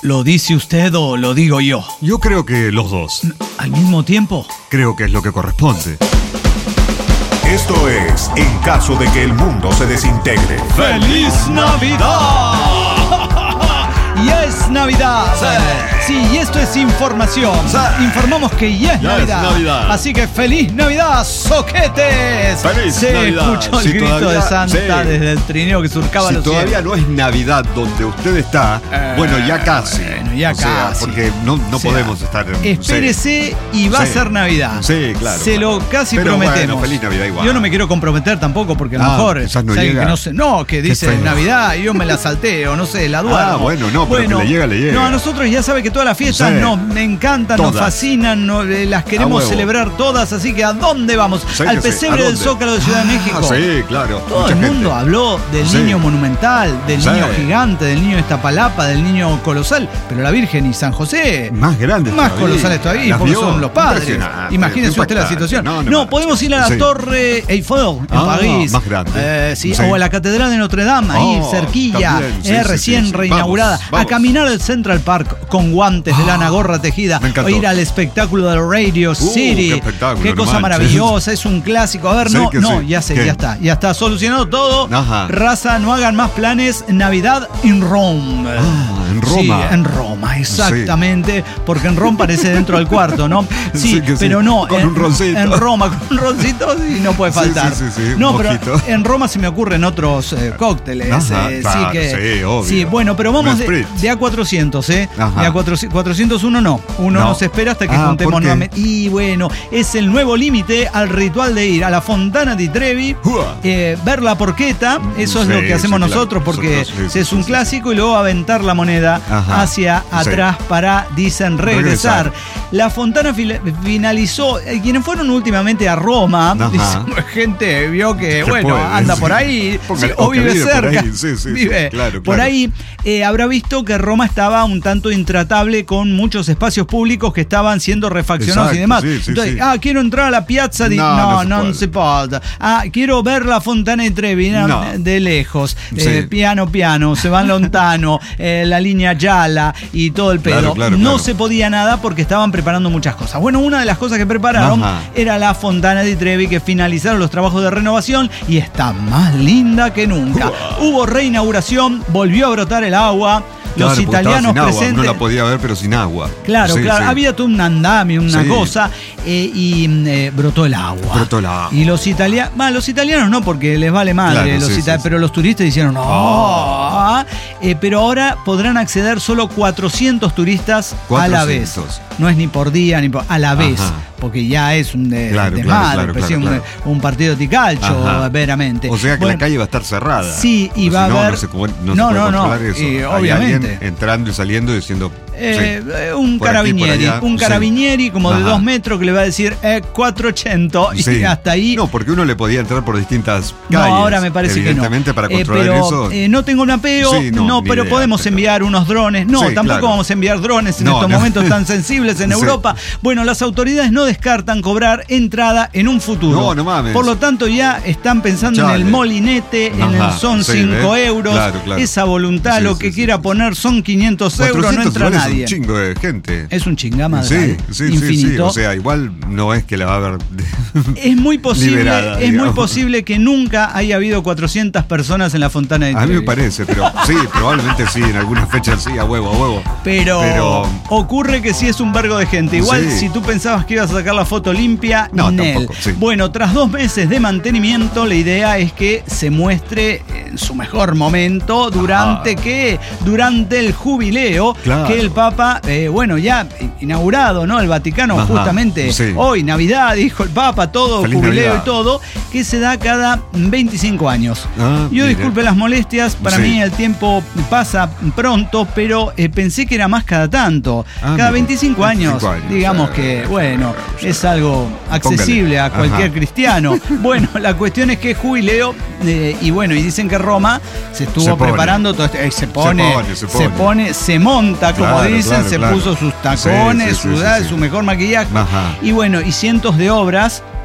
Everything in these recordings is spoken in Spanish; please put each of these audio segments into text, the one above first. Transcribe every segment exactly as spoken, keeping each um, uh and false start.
¿Lo dice usted o lo digo yo? Yo creo que los dos. ¿Al mismo tiempo? Creo que es lo que corresponde. Esto es En caso de que el mundo se desintegre. ¡Feliz Navidad! ¡Ya es Navidad! Sí, y esto es información. Sí. Informamos que ya es, Ya Navidad. es Navidad. Así que ¡feliz Navidad, soquetes! ¡Feliz Se Navidad! escuchó el Si grito todavía- de Santa sí. desde el trineo que surcaba Si los todavía cielos. no es Navidad donde usted está, Eh, bueno, ya casi. bueno, ya O sea, casi. porque no, no O sea, podemos estar en... Espérese y va a Sí. ser Navidad. Sí, claro, Se claro. lo casi Pero prometemos. bueno, feliz Navidad igual. Yo no me quiero comprometer tampoco porque a lo Ah, mejor quizás no es alguien llega. que no sé, no, que Qué dice feo. Navidad y yo me la salteo, no sé, la duermo. Ah, bueno, no, pero que le llega, le llega. No, a nosotros ya sabe que todas las fiestas Sí. nos encantan, nos Todas. fascinan, no- eh, las A queremos huevo. celebrar todas, así que ¿a dónde vamos? Sí, Al que sí. pesebre ¿A del dónde? Zócalo de Ciudad de México. Ah, sí, claro. Todo Mucha el mundo gente. habló del Sí. niño monumental, del Sí. niño gigante, del niño Iztapalapa, del niño colosal, pero la Virgen y San José Más grandes más todavía. colosales todavía, Las porque vio. son los padres. Impresionante, Imagínense usted la impactante. situación. No, No, no, no. podemos ir a la Sí. Torre Eiffel en Ah, París. más grande. Eh, sí, Sí. o a la Catedral de Notre Dame, ahí Oh, cerquilla, también, sí, eh, sí, recién sí, sí. reinaugurada. Vamos, vamos. A caminar al Central Park con guantes de lana, gorra tejida. Me encantó. O ir al espectáculo del Radio City. qué espectáculo, Qué no cosa manches. maravillosa, es un clásico. A ver, Sí no, que no, sí. ya sé, ¿Qué? ya está. Ya está solucionado todo. Ajá. Raza, no hagan más planes. Navidad en Rome. Ah, en Roma. Sí, en Roma, exactamente. Porque en Roma parece dentro del cuarto, ¿no? Sí, Sí que sí. pero no. Con en, un roncito. En Roma, con un roncito, sí, no puede Sí, faltar. sí, sí, sí, un no, pero mojito. en Roma se me ocurren otros eh, cócteles. Ajá, eh, claro, sí, que, sí, obvio. sí, bueno, pero vamos Un de, spritz. de A cuatrocientos, ¿eh? Ajá. De A cuatrocientos, cuatrocientos uno no. Uno No. no se espera hasta que Ah, juntemos ¿por qué? nuevamente. Y bueno, es el nuevo límite al ritual de ir a la Fontana di Trevi, Ua. eh, ver la porqueta, eso es Sí, lo que hacemos sí, claro. nosotros porque Nosotros, sí, es sí, un sí, clásico y luego aventar la moneda Ajá. hacia Sí. atrás para, dicen, regresar. Regresar. La Fontana fil- finalizó, eh, quienes fueron últimamente a Roma, Ajá. dicen, gente vio que, Que bueno, puede, anda sí. por ahí, Póngale- sí, o o que vive vive por cerca, ahí, sí, sí, sí, vive claro, por claro. ahí, eh, habrá visto que Roma estaba un tanto intratable con muchos espacios públicos que estaban siendo refaccionados y demás. Exacto, sí, sí, Entonces, sí. ah, quiero entrar a la piazza, di- No, no, no no, se se puede. Ah, quiero ver la Fontana di Trevi, no, No. de lejos, Sí. eh, piano piano, se van lontano, eh, la línea Yala y todo el pedo. Claro, claro, no claro. se podía nada porque estaban preparando muchas cosas. Bueno, una de las cosas que prepararon Ajá. era la Fontana di Trevi, que finalizaron los trabajos de renovación y está más linda que nunca. Hubo reinauguración, volvió a brotar el agua. Los Claro, porque estaba italianos sin agua. presentes. No la podía ver, pero sin agua. Claro, Sí, claro. sí. Había todo un andamio, una Sí. cosa, eh, y eh, brotó el agua. Brotó el agua. Y los italianos, los italianos no, porque les vale madre, Claro, los sí, ita- sí, sí. pero los turistas dijeron, no. Oh. Eh, pero ahora podrán acceder solo cuatrocientos turistas a la vez. cuatrocientos. No es ni por día, ni por, a la vez. Ajá. Porque ya es un de, Claro, de claro, madre, claro, parecía claro, un, claro. un partido de calcio, Ajá. veramente. O sea que Bueno, la calle va a estar cerrada. Sí, y O va si a no, haber- No, se, puede- no, No, se puede no, no, controlar eso. y Hay obviamente. alguien entrando y saliendo y diciendo. Eh, sí, eh, un por aquí, por carabinieri, allá. un Sí. carabinieri como de Ajá. dos metros que le va a decir eh, cuatrocientos y Sí. hasta ahí. No, porque uno le podía entrar por distintas No, calles. ahora me parece que no. Evidentemente, para Eh, controlar pero, eso. eh, no tengo un apeo, Sí, no, no, ni pero idea, podemos pero- enviar unos drones. No, Sí, tampoco claro. vamos a enviar drones en No, estos no. momentos tan sensibles en Sí. Europa. Bueno, las autoridades no descartan cobrar entrada en un futuro. No, no mames. Por lo tanto, ya están pensando en Chale. el molinete, en Ajá, el son sí, cinco ¿ves? euros. Claro, claro. Esa voluntad, Sí, lo sí, que sí, quiera sí. poner son quinientos euros, no cuatrocientos entra igual nadie. Es un chingo de gente. Es un chingama Sí, sí, sí, sí. infinito. O sea, igual no es que la va a ver. Es muy posible, liberada, es muy digamos. posible que nunca haya habido cuatrocientas personas en la Fontana de A mí me Trevi. parece, pero sí, probablemente sí, en algunas fechas sí, a huevo, a huevo. Pero, Pero- ocurre que sí es un vergo de gente. Igual Sí. si tú pensabas que ibas a sacar la foto limpia, No, Nel. tampoco, sí. Bueno, tras dos meses de mantenimiento, la idea es que se muestre en su mejor momento durante Ajá. que durante el jubileo Claro. que el Papa, eh, bueno, ya inaugurado, ¿no? El Vaticano, Ajá, justamente sí. hoy, Navidad, dijo el Papa, todo, Feliz jubileo Navidad. y todo, que se da cada veinticinco años. Ah, Yo mira. disculpe las molestias, para Sí. mí el tiempo pasa pronto, pero eh, pensé que era más cada tanto. Ah, cada mira, veinticinco años, veinticinco años, digamos eh, que, bueno, es algo accesible Póngale. a cualquier Ajá. cristiano. Bueno, la cuestión es que es jubileo eh, y bueno, y dicen que Roma se estuvo Se pone. preparando, todo este- eh, se, pone, pone, se se pone. pone, se monta, como Claro, dicen, claro, se claro. puso sus tacones, Sí, sí, su, sí, da- sí, sí. su mejor maquillaje. Ajá. Y bueno, y cientos de obras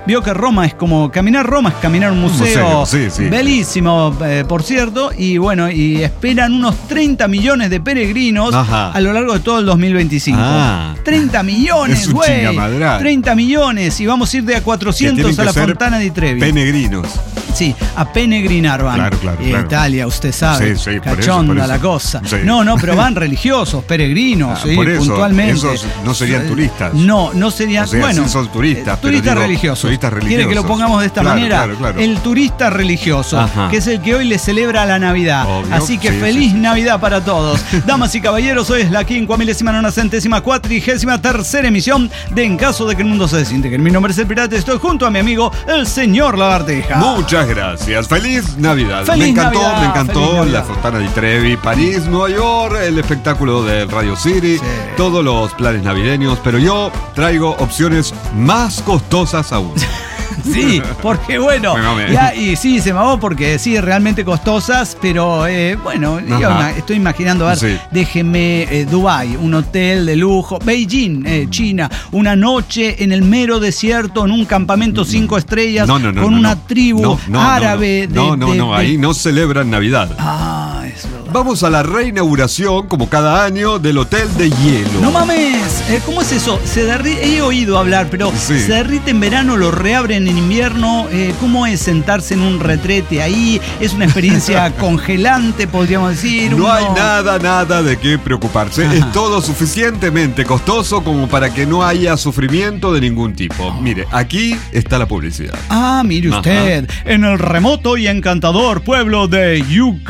vio que Roma es como caminar Roma, es caminar un museo, museo, sí, sí. Bellísimo, eh, por cierto, y bueno, y esperan unos treinta millones de peregrinos Ajá. a lo largo de todo el dos mil veinticinco. Ah. treinta millones, Es un güey. chingamadral. treinta millones y vamos a ir de a Que cuatrocientos tienen a la que ser Fontana di Trevi. Penegrinos. Sí, a penegrinar van. Claro, claro, Y claro. Italia, usted sabe. Sí, sí, por eso, cachonda por eso. la cosa. Sí. No, no, pero van religiosos, peregrinos, Ah, sí, por eso, puntualmente. esos no serían turistas. No, no serían. O sea, bueno, sí son turistas, eh, pero turistas digo, religiosos. turistas ¿Quiere que lo religiosos. pongamos de esta Claro, manera? claro, claro. El turista religioso, Ajá. que es el que hoy le celebra la Navidad. Obvio, Así que sí, feliz sí, sí. Navidad para todos. Damas y caballeros, hoy es la quincuamilésima nona centésima cuatrigésima tercera emisión de En Caso de que el Mundo se desintegre. Mi nombre es El Pirata y estoy junto a mi amigo, el señor Lagartija. Muchas gracias. Feliz Navidad. Feliz me encantó, Navidad, me encantó feliz Navidad. la Fontana di Trevi, París, Nueva York, el espectáculo del Radio City, Sí. todos los planes navideños, pero yo traigo opciones más costosas aún. Sí, porque bueno, Me mamé. ya, y sí, se mamó porque sí, realmente costosas, pero eh, bueno, yo Ajá. ima- estoy imaginando, a ver, Sí. déjeme eh, Dubái, un hotel de lujo, Beijing, eh, China, una noche en el mero desierto, en un campamento cinco estrellas, No, no, no. con no, una no. tribu No, no, árabe no, no. de... No, no, de- no, de- ahí no celebran Navidad. Ah, es verdad. Vamos a la reinauguración, como cada año, del Hotel de Hielo. No mames, eh, ¿cómo es eso? Se derri- He oído hablar, pero Sí. se derrite en verano, lo reabren en invierno. Eh, ¿Cómo es sentarse en un retrete ahí? Es una experiencia congelante, podríamos decir. No Uno- hay nada, nada de qué preocuparse. Ajá. Es todo suficientemente costoso como para que no haya sufrimiento de ningún tipo. Mire, aquí está la publicidad. Ah, mire Ajá. usted, en el remoto y encantador pueblo de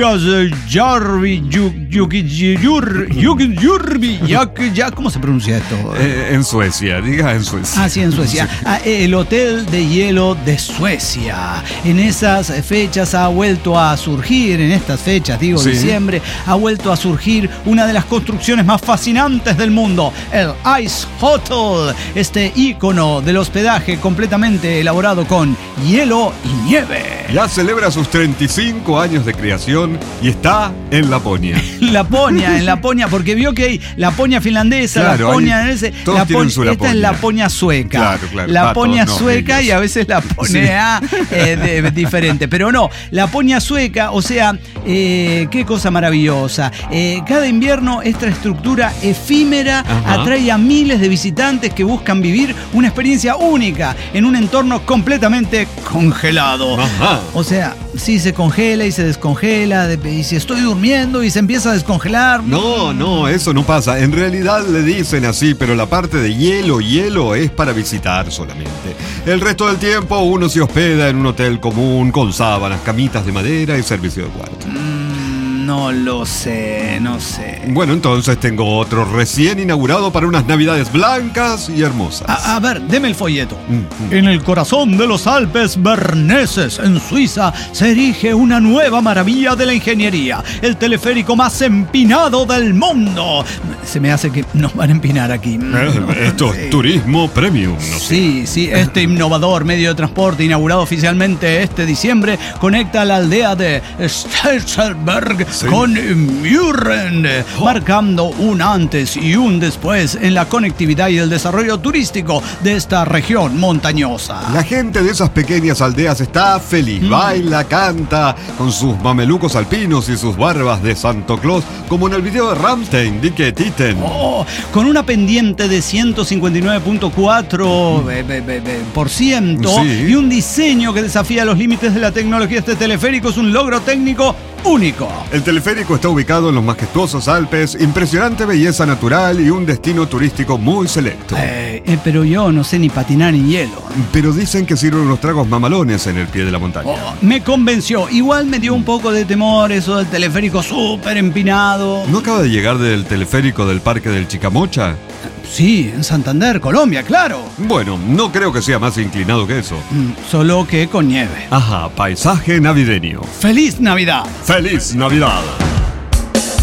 Yukasjärvi, Yuk- Yukijyur- Yukijyurvi, Yak- ya- ¿cómo se pronuncia esto? Eh, en Suecia, diga en Suecia. Ah, sí, en Suecia. Ah, el Hotel de Hielo de Suecia. En esas fechas ha vuelto a surgir, en estas fechas, digo, Sí. diciembre, ha vuelto a surgir una de las construcciones más fascinantes del mundo, el Ice Hotel. Este ícono del hospedaje completamente elaborado con hielo y nieve. Ya celebra sus treinta y cinco años de creación y está en Laponia. Laponia, en Laponia, porque vio que hay Laponia finlandesa, Claro, Laponia ahí ese, todos Laponia- tienen su esta es Laponia. Laponia sueca. Claro, claro. Laponia Ah, todos no, sueca ellos. y a veces Laponia eh, de- de- diferente. Pero no, Laponia sueca, o sea, eh, qué cosa maravillosa. Eh, cada invierno esta estructura efímera Ajá. atrae a miles de visitantes que buscan vivir una experiencia única en un entorno completamente congelado. Ajá. O sea, sí se congela y se descongela, de- y si estoy durmiendo y se empieza a descongelar. No, no, eso no pasa. En realidad le dicen así, pero la parte de hielo, hielo es para visitar solamente. El resto del tiempo uno se hospeda en un hotel común con sábanas, camitas de madera y servicio de cuarto. Mm, no lo sé, no sé. Bueno, entonces tengo otro recién inaugurado para unas navidades blancas y hermosas. A, a ver, deme el folleto. Mm, mm. En el corazón de los Alpes berneses, en Suiza, se erige una nueva maravilla de la ingeniería, el teleférico más empinado del mundo. Se me hace que nos van a empinar aquí. Eh, Esto Sí. es turismo premium, no sé. Sí, sí, este innovador medio de transporte inaugurado oficialmente este diciembre conecta la aldea de Stechelberg Sí. con Mürren, marcando un antes y un después en la conectividad y el desarrollo turístico de esta región montañosa. La gente de esas pequeñas aldeas está feliz, baila, canta, con sus mamelucos alpinos y sus barbas de Santo Claus, como en el video de Rammstein, Dicke Titten. Oh, con una pendiente de ciento cincuenta y nueve punto cuatro por ciento Sí. y un diseño que desafía los límites de la tecnología. Este teleférico es un logro técnico único. El teleférico está ubicado en los majestuosos Alpes, impresionante belleza natural y un destino turístico muy selecto. Eh, eh, pero yo no sé ni patinar en hielo. Pero dicen que sirven unos tragos mamalones en el pie de la montaña. Oh, me convenció. Igual me dio un poco de temor eso del teleférico súper empinado. ¿No acaba de llegar del teleférico del Parque del Chicamocha? Sí, en Santander, Colombia, claro. Bueno, no creo que sea más inclinado que eso. Mm, Solo que con nieve. Ajá, paisaje navideño. ¡Feliz Navidad! ¡Feliz Navidad!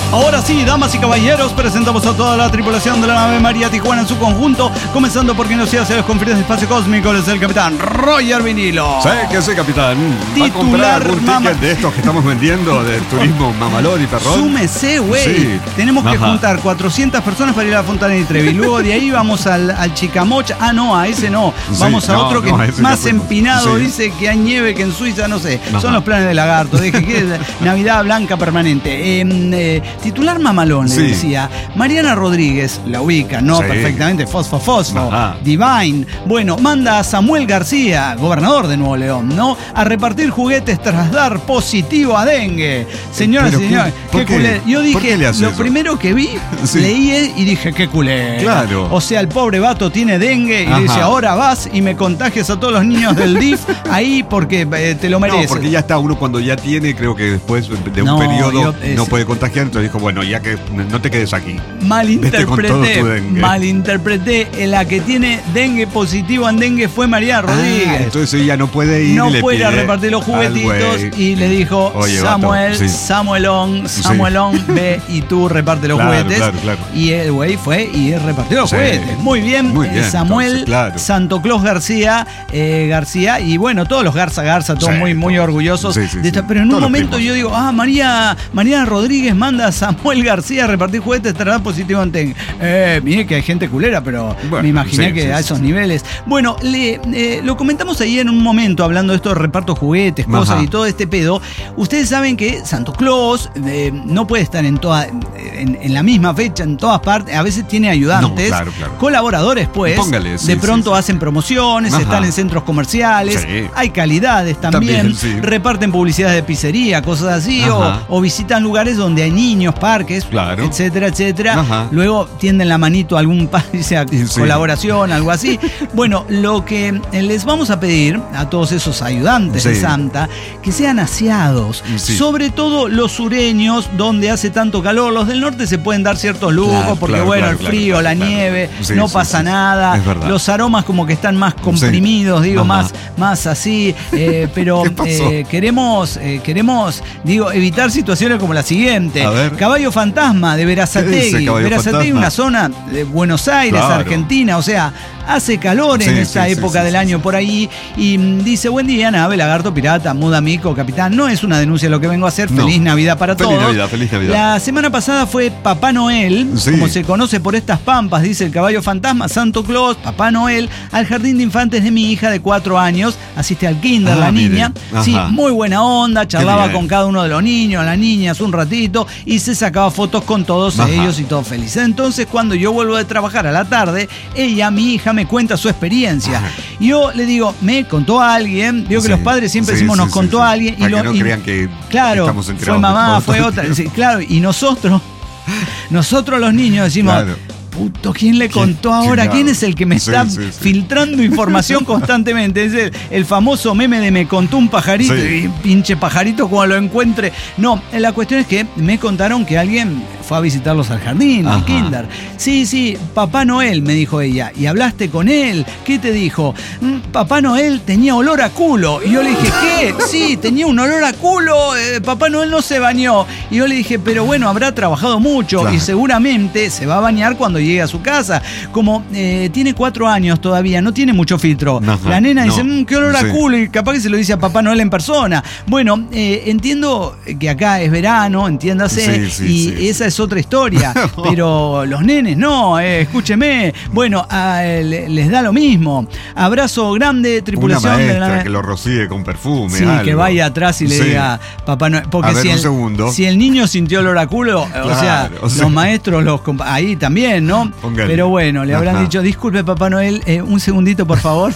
Ahora sí, damas y caballeros, presentamos a toda la tripulación de la nave María Tijuana en su conjunto, comenzando por quien nos iba a hacer los confines de espacio cósmico, es el capitán Roger Vinilo. Sí, que sí, capitán. ¿Va a comprar Titular algún mama- ticket de estos que estamos vendiendo de turismo mamalón y perrón? Súmese, güey. Sí. Tenemos que Ajá. juntar cuatrocientas personas para ir a la Fontana y Trevi. Luego de ahí vamos al, al Chicamocha. Ah, no, a ese no. Sí, Vamos a no, otro que no, a es ese más ya fuimos. empinado. Sí. Dice que hay nieve que en Suiza, no sé. Ajá. Son los planes de lagarto. Deje que es Navidad blanca permanente. Eh, eh, titular mamalón, le Sí. decía. Mariana Rodríguez, la ubica, ¿no? Sí. Perfectamente. Fosfo, fosfo. Ajá. Divine. Bueno, manda a Samuel García, gobernador de Nuevo León, ¿no? A repartir juguetes tras dar positivo a dengue. Señoras y ¿Pero qué? señores, ¿Por qué qué? culé. Yo ¿Por dije, qué le hace lo eso? primero que vi, Sí. leí y dije, qué culé. Claro. O sea, el pobre vato tiene dengue y Ajá. le dice, ahora vas y me contagias a todos los niños del D I F ahí porque eh, te lo mereces. No, porque ya está, uno cuando ya tiene, creo que después de un No, periodo yo- es- no puede contagiar, entonces dijo, bueno, ya que no te quedes aquí. Malinterpreté, Vete con todo tu dengue. malinterpreté. La que tiene dengue positivo en dengue fue María Rodríguez. Ah, entonces ella no puede ir. No y le puede ir a pide repartir los al juguetitos güey. y le dijo, Oye, Samuel, vato, sí. Samuelón, Sí. Samuelón, ve y tú reparte los Claro, juguetes. claro, claro. Y el güey fue y repartió los Sí. juguetes. Muy bien, Muy bien, eh, Samuel entonces, claro. Santo Claus García, eh, García, y bueno, todos los Garza Garza, todos Sí, muy, muy todos. orgullosos Sí, sí, de esta. sí. Pero en Todos un los momento primos. yo digo, ah, María, María Rodríguez manda a Samuel García a repartir juguetes, estará positivo en dengue. Eh, mire que hay gente culera, pero Bueno, me imaginé sí, que sí, a sí, esos sí. niveles. Bueno, le, eh, lo comentamos ahí en un momento hablando de esto de reparto juguetes, cosas Ajá. y todo este pedo. Ustedes saben que Santo Claus eh, no puede estar en toda en, en la misma fecha en todas partes. A veces tiene ayudantes, No, claro, claro. colaboradores, pues. Póngale, sí, de sí, pronto sí. hacen promociones, Ajá. están en centros comerciales, Sí. hay calidades también, También, sí. reparten publicidad de pizzería, cosas así, o, Ajá. o visitan lugares donde hay niños, parques, Claro. etcétera, etcétera. Ajá. Luego tienden la manito a algún país, a Y sí. colaboración, algo así. Bueno, lo que les vamos a pedir a todos esos ayudantes de Sí. Santa, que sean aseados, Sí. sobre todo los sureños, donde hace tanto calor. Los del norte se pueden dar ciertos lujos, Claro, porque claro, bueno, claro, el claro, frío, claro, la claro. nieve, Sí, no sí, pasa sí, sí. nada. Es verdad. Los aromas como que están más comprimidos, digo, Ajá. más, más así. eh, pero ¿Qué pasó? eh, queremos, eh, queremos, digo, evitar situaciones como la siguiente. A ver. Caballo Fantasma de ¿Qué Verazategui. dice Caballo Verazategui, Fantasma? una zona de Buenos Aires, Claro. Argentina, o sea, hace calor en Sí, esta sí, sí, época sí, del sí, año sí. por ahí y mm, dice, buen día, nave, lagarto, pirata, muda, mico, capitán. No es una denuncia lo que vengo a hacer. No. Feliz Navidad para Feliz todos. Navidad, feliz Navidad. La semana pasada fue Papá Noel, Sí. como se conoce por estas pampas, dice el caballo fantasma, Santo Claus, Papá Noel, al jardín de infantes de mi hija de cuatro años. Asiste al kinder, Ah, la mire. niña. Ajá. Sí, muy buena onda, charlaba bien. con cada uno de los niños, las niñas un ratito y se sacaba fotos con todos Ajá. ellos y todo feliz. Entonces, cuando yo vuelvo de trabajar a la tarde, ella, mi hija, me cuenta su experiencia. Ajá. Yo le digo, me contó a alguien, digo que Sí, los padres siempre sí, decimos, sí, nos sí, contó sí. a alguien. Para y que lo- no y- crean que claro, estamos enterados fue mamá, de todo. fue otra. Sí, claro, y nosotros, nosotros los niños decimos, Claro. puto, ¿quién le ¿Quién? contó ahora? Claro. ¿Quién es el que me Sí, está sí, sí. filtrando información constantemente? Es el, el famoso meme de me contó un pajarito Sí. y pinche pajarito como lo encuentre. No, la cuestión es que me contaron que alguien fue a visitarlos al jardín, al Ajá. kinder. Sí, sí, Papá Noel, me dijo ella. ¿Y hablaste con él? ¿Qué te dijo? "Mm, Papá Noel tenía olor a culo. Y yo le dije, ¿qué? Sí, tenía un olor a culo. eh, Papá Noel no se bañó. Y yo le dije, pero bueno, habrá trabajado mucho Claro. y seguramente se va a bañar cuando llegue a su casa. Como eh, tiene cuatro años todavía, no tiene mucho filtro. Ajá, La nena no. dice, "Mm, qué olor a Sí. culo", y capaz que se lo dice a Papá Noel en persona. Bueno, eh, entiendo que acá es verano, entiéndase, Sí, sí, y sí, esa es otra historia, pero los nenes no, eh, escúcheme. Bueno, a- le- les da lo mismo. Abrazo grande, Una tripulación de maestra la... que lo rocíe con perfume. Sí, algo. que vaya atrás y le Sí. diga Papá Noel. Porque A ver, si, un el, segundo. si el niño sintió olor a culo, o sea, Claro, o sea. los maestros, los compa- ahí también, ¿no? Póngale. Pero bueno, le habrán Ajá. dicho, disculpe Papá Noel, eh, un segundito por favor.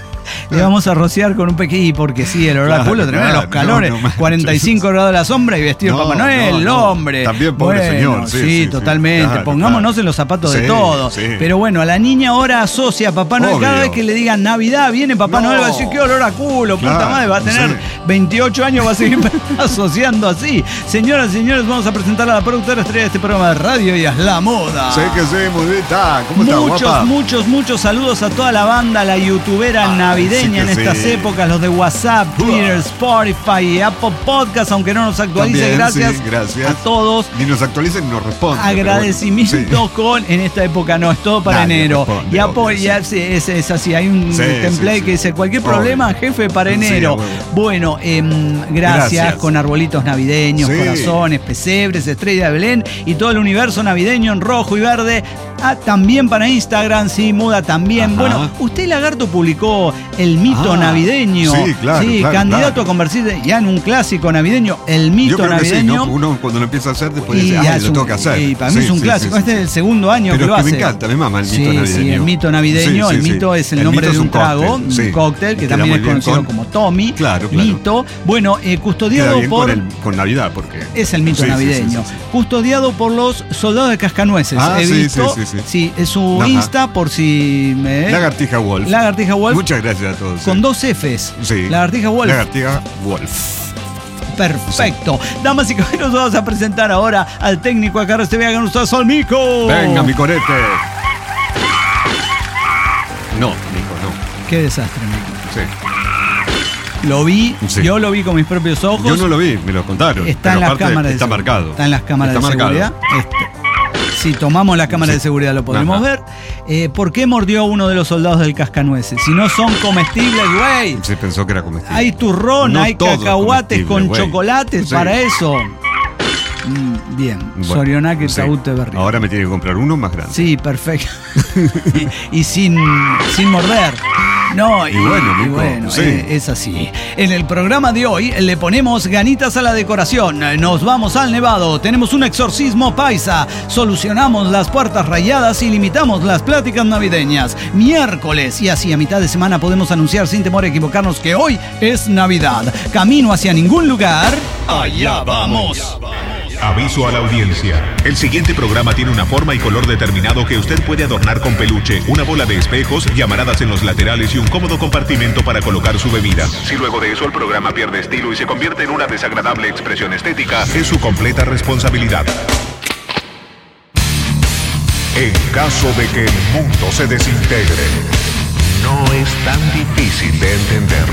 Le vamos a rociar con un pequeño, porque sí, el olor a Claro, culo, tremendo, claro, los calores, no, no manches. cuarenta y cinco grados a la sombra y vestido de No, Papá Noel, no, no. hombre. También pobre Bueno, señor, sí, Sí, sí, sí. totalmente. Claro, Pongámonos claro. en los zapatos de Sí, todos. sí. Pero bueno, a la niña ahora asocia a Papá Noel. Cada Obvio. vez que le digan Navidad, viene Papá No. Noel, va a decir, qué olor a culo, puta Claro, madre, va a tener sí. veintiocho años, va a seguir asociando así. Señoras y señores, vamos a presentar a la productora estrella de este programa de radio y es la moda. Sé que sí, Mudita. ¿Cómo estás, Muchos, guapa? muchos, muchos saludos a toda la banda, la youtubera Ah, navideña sí en que estas sí. épocas, los de WhatsApp, Twitter, Spotify y Apple Podcast, aunque no nos actualice, También, gracias, sí, gracias a todos. Ni nos actualicen ni nos responden. Agradecimiento pero bueno, con, en esta época no, es todo para Nadie enero. responde, Y Apple obvio, ya sí, es, es así, hay un Sí, template sí, sí. que dice cualquier Obvio. problema, jefe, para Sí, enero. a huevo. Bueno, em, gracias, Gracias. con arbolitos navideños, Sí. corazones, pesebres, estrella de Belén y todo el universo navideño en rojo y verde. Ah, también para Instagram, sí, Muda también. Ajá. Bueno, usted, Lagarto, publicó el mito Ah, navideño. sí, claro, Sí, claro, candidato claro. a convertirse ya en un clásico navideño, el Yo mito creo que sí, navideño. ¿no? Uno cuando lo empieza a hacer después Y dice, ya ay, es lo un- tengo que hacer. y para mí Sí, es un sí, clásico. sí, este sí. es el segundo año Pero que lo es que hace. me encanta, me mama el mito Sí, sí, navideño. el mito navideño. Sí, el sí, mito sí. es el, El nombre mito de es un un trago, cóctel, un sí. cóctel que Queda también muy es bien conocido con- como Tommy. Claro, claro. Mito. Bueno, eh, Queda custodiado bien por. con, el, con Navidad, porque... Es el mito Sí, sí, navideño. sí, sí, sí. Custodiado por los soldados de Cascanueces. Ah, He sí, visto. sí, sí, sí. Sí, es su Ajá. Insta por si me. Lagartija Wolf. Lagartija Wolf. Muchas gracias a todos. Con sí. dos Fs. Sí. Lagartija Wolf. Lagartija Wolf. Perfecto. Damas y caballeros, vamos a presentar ahora al técnico acá de T V con ustedes, Solmico. Venga, mi corete. No, Nico, no. Qué desastre, Mico. Sí. Lo vi, Sí. yo lo vi con mis propios ojos. Yo no lo vi, me lo contaron. Está pero en las aparte cámaras de Está seguridad. marcado. Está en las cámaras Está de marcado. seguridad. Este, si tomamos las cámaras Sí. de seguridad lo podremos Ajá. ver. Eh, ¿Por qué mordió a uno de los soldados del Cascanueces? Si no son comestibles, güey. Se pensó que era comestible. Hay turrón, No hay todo es cacahuates comestible, con güey. chocolates Sí. para eso. Mm, bien, Bueno, Sorionaque sí. Taúte Berrío. Ahora me tiene que comprar uno más grande. Sí, perfecto. y, y sin, sin morder. No, y, Y bueno, y Nico, bueno, sí. eh, es así. En el programa de hoy le ponemos ganitas a la decoración. Nos vamos al Nevado. Tenemos un exorcismo paisa. Solucionamos las puertas rayadas y limitamos las pláticas navideñas. Miércoles y así a mitad de semana podemos anunciar sin temor a equivocarnos que hoy es Navidad. Camino hacia ningún lugar. Allá vamos. Aviso a la audiencia. El siguiente programa tiene una forma y color determinado que usted puede adornar con peluche, una bola de espejos, llamaradas en los laterales y un cómodo compartimento para colocar su bebida. Si luego de eso el programa pierde estilo y se convierte en una desagradable expresión estética, es su completa responsabilidad. En caso de que el mundo se desintegre, no es tan difícil de entender.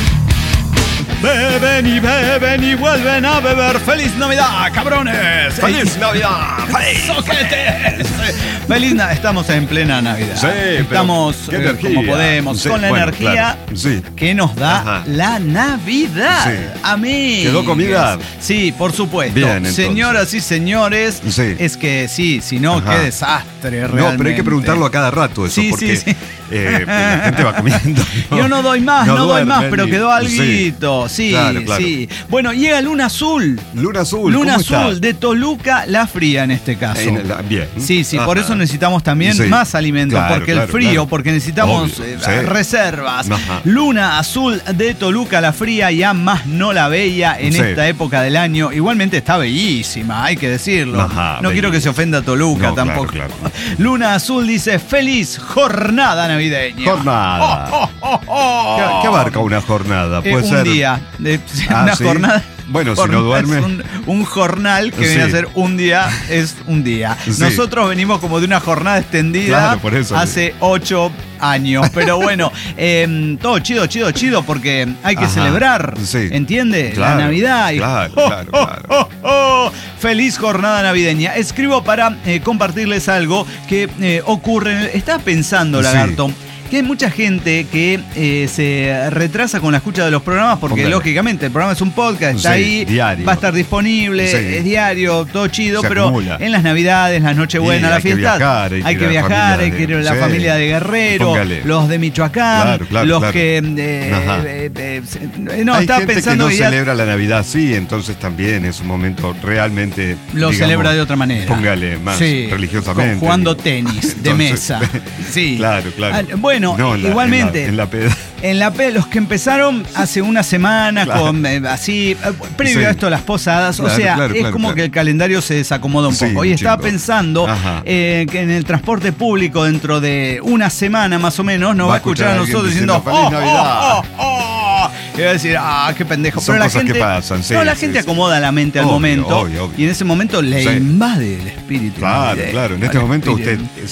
Beben y beben y vuelven a beber. ¡Feliz Navidad, cabrones! ¡Feliz Navidad! ¡Soquetes! ¡Feliz Navidad! Estamos en plena Navidad. Sí, pero Estamos qué eh, energía. como podemos, Sí, con la bueno, energía claro, sí. que nos da Ajá. la Navidad. Sí. Amén. ¿Quedó comida? Sí, por supuesto. Bien, entonces. Señoras y señores, Sí. es que sí, si no, Ajá. qué desastre No, realmente. pero hay que preguntarlo a cada rato eso, Sí, porque sí, sí. eh, la gente va comiendo. Yo no doy más, no, doy más, duermen pero y- quedó alguito. Sí, Claro, claro. sí. Bueno, llega Luna Azul. Luna Azul. Luna ¿cómo Azul está? de Toluca, la fría en este caso. En la- bien. Sí, sí, por Ajá. eso necesitamos también Sí. más alimento, Claro, porque el claro, frío, claro. porque necesitamos Obvio, eh, sí. reservas. Ajá. Luna Azul de Toluca, la fría, ya más no la bella en Sí. esta época del año. Igualmente está bellísima, hay que decirlo. Ajá, no quiero que se ofenda a Toluca No, claro, tampoco. claro. Luna Azul dice, feliz jornada navideña. Jornada. Oh, oh, oh, ¿Qué, oh. qué abarca una jornada? Eh, Puede un ser día, de- Ah, una ¿sí? jornada. Bueno, si jornada no duerme. es Un, un jornal que Sí. viene a ser un día, es un día. Sí. Nosotros venimos como de una jornada extendida Claro, por eso. hace ocho años. Pero bueno, eh, todo chido, chido, chido, porque hay que Ajá. celebrar, Sí. ¿entiende? Claro, La Navidad. y- claro, ¡Oh, claro, oh, claro. oh, oh! Feliz jornada navideña. Escribo para eh, compartirles algo que eh, ocurre. en el- Estaba pensando, Sí. Lagarto, que hay mucha gente que eh, se retrasa con la escucha de los programas porque Póngale. lógicamente el programa es un podcast, está Sí, ahí, diario. va a estar disponible, Sí. es diario, todo chido, Se pero acumula. en las Navidades, las Nochebuenas, Sí, las hay que fiestas, viajar, hay que hay ir que a la viajar, familia hay de- que ir a la sí. familia de Guerrero, Póngale. los de Michoacán, Claro, claro, los claro. que... eh, Ajá. eh, eh, se- no, Hay estaba gente pensando que no que ya celebra la Navidad así, entonces también es un momento realmente. lo digamos, celebra de otra manera. Póngale más Sí, religiosamente. con- jugando tenis de Entonces, mesa. Sí. Claro, claro. Ah, bueno, No, en la- igualmente. En la, en la peda. En la P, los que empezaron hace una semana Claro. con eh, así, eh, previo Sí. a esto las posadas, o Claro, sea, claro, es claro, como claro. que el calendario se desacomoda un Sí, poco. Y un estaba chingo. pensando Ajá. eh, que en el transporte público dentro de una semana más o menos nos va, Va a escuchar a alguien nosotros diciendo, diciendo "Feliz ¡Oh, Navidad". oh, oh, oh". Y va a decir, ah, qué pendejo. Son Pero la cosas gente, que pasan, sí, no, la sí, gente sí. acomoda la mente al Obvio, momento obvio, obvio. y en ese momento le Sí. invade el espíritu. Claro, navideño, claro. En este el momento usted espíritu. se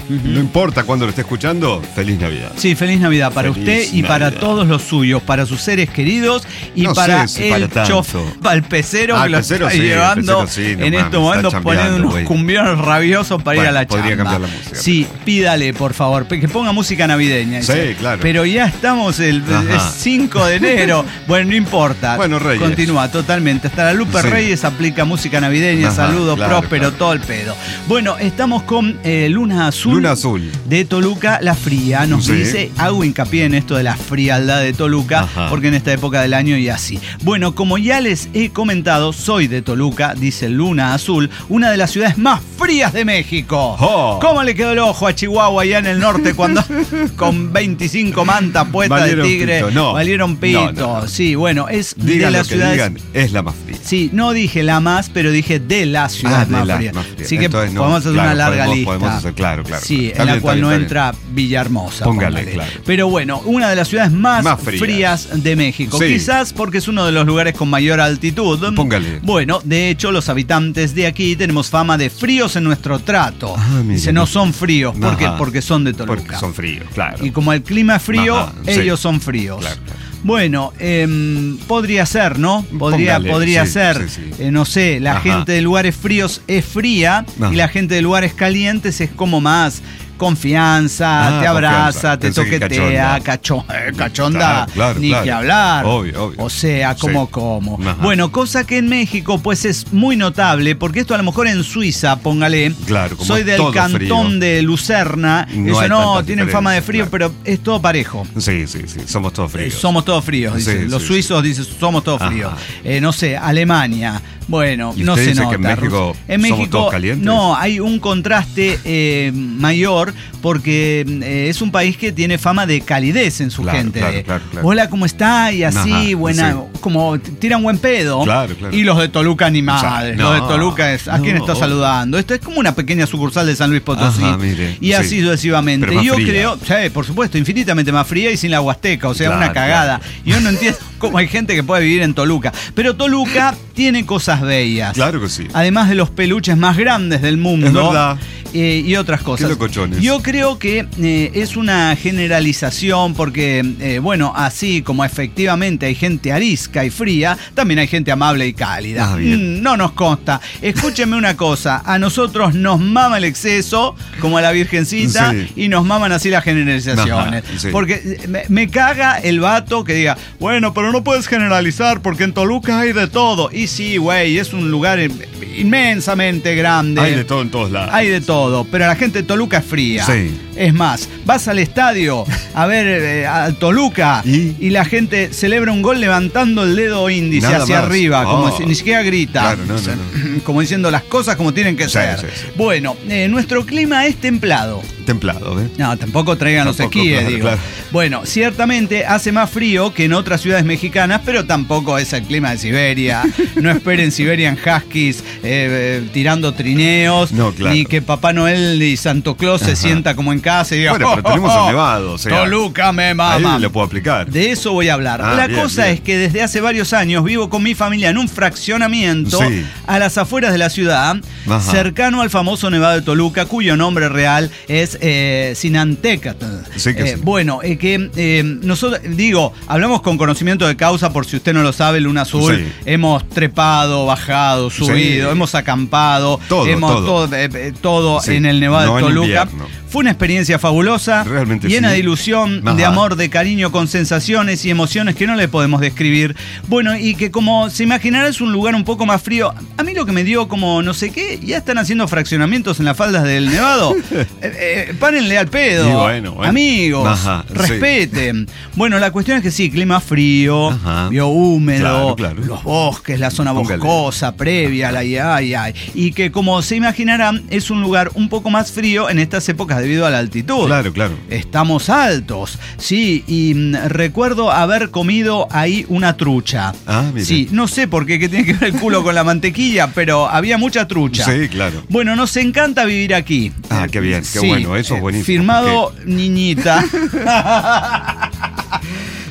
Uh-huh. No importa cuándo lo esté escuchando, feliz Navidad. Sí, feliz Navidad para feliz usted y Navidad. para todos los suyos, para sus seres queridos y no para sé si el para chofer, para el pecero ah, que lo pecero, está sí, llevando sí, no en mames, estos momentos poniendo unos güey. cumbiones rabiosos para bueno, ir a la podría chamba. cambiar la música. Sí, pídale, por favor, que ponga música navideña. Sí, dice. claro. Pero ya estamos el, el cinco de enero. Bueno, no importa. Bueno, Reyes. Continúa, totalmente. Hasta la Lupe Sí. Reyes aplica música navideña, Ajá, saludos, claro, próspero, claro. todo el pedo. Bueno, estamos con eh, Luna Azul. Luna Azul. De Toluca, la fría. Nos Sí. dice, hago hincapié en esto de la frialdad de Toluca, Ajá. porque en esta época del año y así. Bueno, como ya les he comentado, soy de Toluca, dice Luna Azul, una de las ciudades más frías de México. Oh. ¿Cómo le quedó el ojo a Chihuahua allá en el norte cuando con veinticinco mantas puestas Valieron de tigre pito, no. valieron pito? No, no, no. Sí, bueno, es Digan de lo las que ciudades... digan, es la más fría. Sí, no dije la más, pero dije de las ciudades Ah, de más, las frías. más frías. Así que Entonces, no, podemos hacer claro, una larga podemos- lista. podemos hacer- claro, claro, Sí, claro. Está en la bien, cual está no bien, entra Villahermosa. Póngale, póngale. claro. Pero bueno, una de las ciudades más, Más frías. frías de México. Sí. Quizás porque es uno de los lugares con mayor altitud. Póngale. Bueno, de hecho, los habitantes de aquí tenemos fama de fríos en nuestro trato. Ah, mire. Dice, no son fríos. ¿Por qué? Ajá. Porque son de Toluca. Porque son fríos, claro. Y como el clima es frío, Ajá, sí. ellos son fríos. Claro, claro. Bueno, eh, podría ser, ¿no? Podría, Póngale, podría sí, ser. sí, sí. Eh, no sé, la Ajá. gente de lugares fríos es fría Ajá. y la gente de lugares calientes es como más confianza, Ah, te abraza, confianza. te Pensé que toquetea, cachonda. cacho- eh, cachonda, Claro, claro, ni claro. que hablar. Obvio, obvio. O sea, como Sí. como. Ajá. Bueno, cosa que en México pues es muy notable, porque esto a lo mejor en Suiza, póngale, Claro, como soy es del todo cantón frío. de Lucerna, No eso hay no, tanta tienen fama de frío, diferencia, pero es todo parejo. Sí, sí, sí. Somos todos Eh, fríos. Somos todos fríos, dice. Sí, Los sí, suizos dicen somos todos Ajá. fríos. Eh, no sé, Alemania. Bueno, ¿Y no usted se dice nota. que en México Rusia. En somos México, todos calientes? no, hay un contraste eh, mayor porque eh, es un país que tiene fama de calidez en su Claro, gente. claro, de, claro, claro. Hola, ¿cómo está? Y así, Ajá, buena, sí. como t- tiran buen pedo. Claro, claro. Y los de Toluca ni O sea, madre. no, los de Toluca es, ¿a quién no, está obvio. saludando? Esto es como una pequeña sucursal de San Luis Potosí. Ajá, mire, y así sí. sucesivamente. Pero más Yo fría. creo, sí, por supuesto, infinitamente más fría y sin la Huasteca, o sea, Claro, una cagada. claro. Yo no entiendo cómo hay gente que puede vivir en Toluca. Pero Toluca tiene cosas bellas. Claro que sí. Además de los peluches más grandes del mundo. Es verdad. eh, y otras cosas. locochones. Yo creo que eh, es una generalización porque, eh, bueno, así como efectivamente hay gente arisca y fría, también hay gente amable y cálida. Ah, bien. Mm, no nos consta. Escúcheme una cosa, a nosotros nos mama el exceso, como a la Virgencita, Sí. y nos maman así las generalizaciones. Ajá, sí. Porque me, me caga el vato que diga, bueno, pero no puedes generalizar porque en Toluca hay de todo. Y sí, güey, es un lugar inmensamente grande. Hay de todo en todos lados. Hay de todo, pero la gente de Toluca es fría. Sí. Es más, vas al estadio a ver eh, al Toluca ¿Y? ¿Y? la gente celebra un gol levantando el dedo índice Nada hacia más. arriba, como Oh. si, ni siquiera grita. Claro, no, no, no. Como diciendo las cosas como tienen que Sí, ser. sí, sí. Bueno, eh, nuestro clima es templado. Templado, ¿eh? No, tampoco traigan los Tampoco, esquíes, claro, digo. claro. Bueno, ciertamente hace más frío que en otras ciudades mexicanas, pero tampoco es el clima de Siberia. No esperen Siberian Huskies eh, eh, tirando trineos, No, claro. ni que Papá Noel y Santo Claus se Ajá. sienta como en casa y diga, Bueno, pero tenemos el nevado, o sea, Toluca me Ahí mama. lo puedo aplicar. De eso voy a hablar. Ah, la bien, cosa bien. es que desde hace varios años vivo con mi familia en un fraccionamiento Sí. a las afueras de la ciudad, Ajá. cercano al famoso Nevado de Toluca, cuyo nombre real es eh, Sinantecatl. Sí que Eh, sí. Bueno, eh, que eh, nosotros, digo, hablamos con conocimiento de causa, por si usted no lo sabe, Luna Azul. Sí. Hemos trepado, bajado, subido, Sí. hemos acampado, Todo, hemos todo. todo, eh, eh, todo Sí. en el Nevado No de en Toluca. invierno. Fue una experiencia fabulosa, Realmente llena sí. de ilusión, Ajá. de amor, de cariño, con sensaciones y emociones que no le podemos describir. Bueno, y que como se imaginará es un lugar un poco más frío. A mí lo que me dio como no sé qué, ya están haciendo fraccionamientos en las faldas del Nevado. eh, eh, párenle al pedo. Y bueno, bueno. Amigos, Ajá, sí. respeten. Bueno, la cuestión es que sí, clima frío, Ajá. vio húmedo, Claro, claro. los bosques, la zona Póngale. boscosa, previa, la ay, ay, ay. Y que como se imaginarán, es un lugar un poco más frío en estas épocas debido a la altitud. Claro, claro. Estamos altos, sí, y mm, recuerdo haber comido ahí una trucha. Ah, mire. Sí, no sé por qué, qué tiene que ver el culo con la mantequilla, pero había mucha trucha. Sí, claro. Bueno, nos encanta vivir aquí. Ah, qué bien, qué Sí, bueno, eso es eh, buenísimo. Firmado niñita.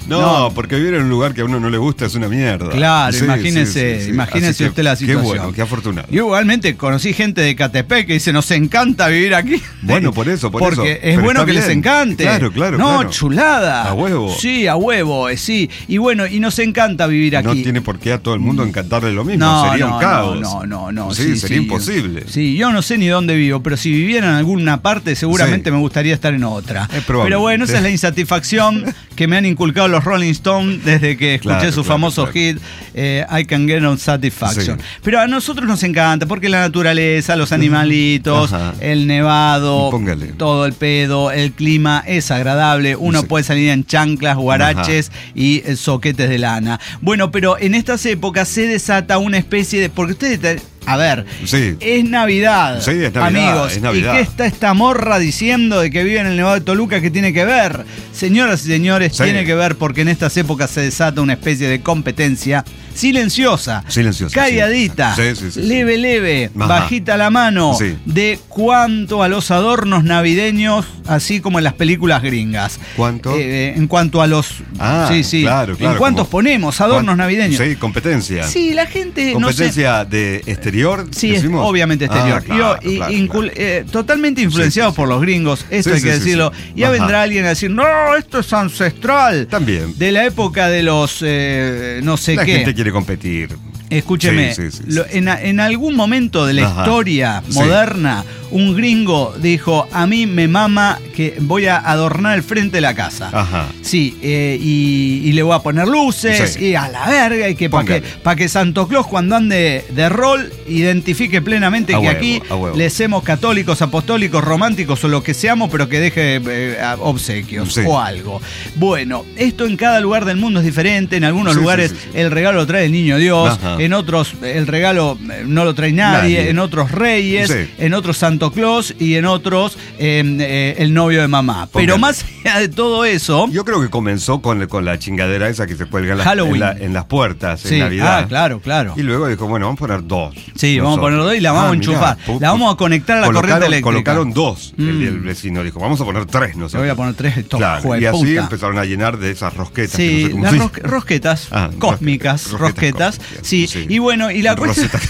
No, No. porque vivir en un lugar que a uno no le gusta es una mierda. Claro, Sí, imagínese, sí, sí, sí. imagínese Así que, usted la situación. Qué bueno, qué afortunado. Yo igualmente conocí gente de Catepec que dice, nos encanta vivir aquí. Bueno, por eso, por eso. Porque es Pero bueno está que les bien. encante. Claro, claro, No, claro. chulada. A huevo. Sí, a huevo, eh, sí. Y bueno, y nos encanta vivir aquí. No tiene por qué a todo el mundo encantarle lo mismo. No, Sería no, un caos. No, no, no. Sí, sería imposible. Sí, yo no sé ni dónde vivo, pero si viviera en alguna parte, seguramente Sí. me gustaría estar en otra. Es probable. Pero bueno, esa Sí. es la insatisfacción que me han inculcado los Rolling Stones desde que escuché Claro, su claro, famoso claro. hit eh, I Can Get No Satisfaction. Sí. Pero a nosotros nos encanta porque la naturaleza, los animalitos, Ajá. el nevado, Póngale. todo el pedo, el clima es agradable. Uno Sí. puede salir en chanclas, guaraches y eh, soquetes de lana. Bueno, pero en estas épocas se desata una especie de... Porque ustedes... te- A ver, Sí. es Navidad, Sí, es Navidad, amigos. es Navidad. ¿Y qué está esta morra diciendo de que vive en el Nevado de Toluca que tiene que ver? Señoras y señores, Sí. tiene que ver porque en estas épocas se desata una especie de competencia silenciosa, Silenciosa, calladita, sí. Sí, sí, sí, leve, sí. leve, Ajá. bajita la mano, Sí. de cuanto a los adornos navideños, así como en las películas gringas. ¿Cuánto? Eh, en cuanto a los... Ah, sí, sí. claro, claro. ¿En cuántos como- ponemos adornos ¿cuán- navideños? Sí, competencia. Sí, la gente... no sé, ¿Competencia de exterior? Sí, es decimos? obviamente exterior. Ah, claro, Yo, y- claro, incul- claro. eh, totalmente influenciados Sí, sí, por sí. los gringos, esto Sí, hay sí, que sí, decirlo. sí. Ya Ajá. vendrá alguien a decir, no, esto es ancestral. También. De la época de los eh, no sé La qué. gente quiere competir. Escúcheme, Sí, sí, sí, lo- sí, en, a- en algún momento de la Ajá. historia Sí. moderna, un gringo dijo, a mí me mama que voy a adornar el frente de la casa. Ajá. Sí, eh, y, y le voy a poner luces, Sí. y a la verga, y que para que, Póngale. pa' que Santo Claus cuando ande de rol identifique plenamente A que huevo, aquí a huevo. le seamos católicos, apostólicos, románticos o lo que seamos, pero que deje eh, a- obsequios Sí. o algo. Bueno, esto en cada lugar del mundo es diferente. En algunos Sí, sí, lugares sí, sí. el regalo lo trae el niño Dios, Ajá. en otros el regalo eh, no lo trae nadie, Nadie. en otros Reyes, Sí. en otros Santo Claus y en otros eh, eh, el novio de mamá. Pero Póngale. más allá de todo eso, Yo creo que comenzó con, con la chingadera esa que se cuelga en, las- Halloween. en, la- en las puertas sí, en Navidad. ah, claro, claro. Y luego dijo, bueno, vamos a poner dos. Sí, vamos a poner dos y la vamos a enchufar. pu- La vamos a conectar a la colocaron- corriente eléctrica. Colocaron dos. Mm. El, el vecino dijo, vamos a poner tres, no sé. Le voy a poner tres estos Claro, y jueputa. así empezaron a llenar de esas rosquetas. que no Sí, sé cómo las se- rosque- rosquetas Ah, cósmicas, rosquetas rosquetas, cósmicas, sí. sí. Y bueno, y la cuestión... Roseta.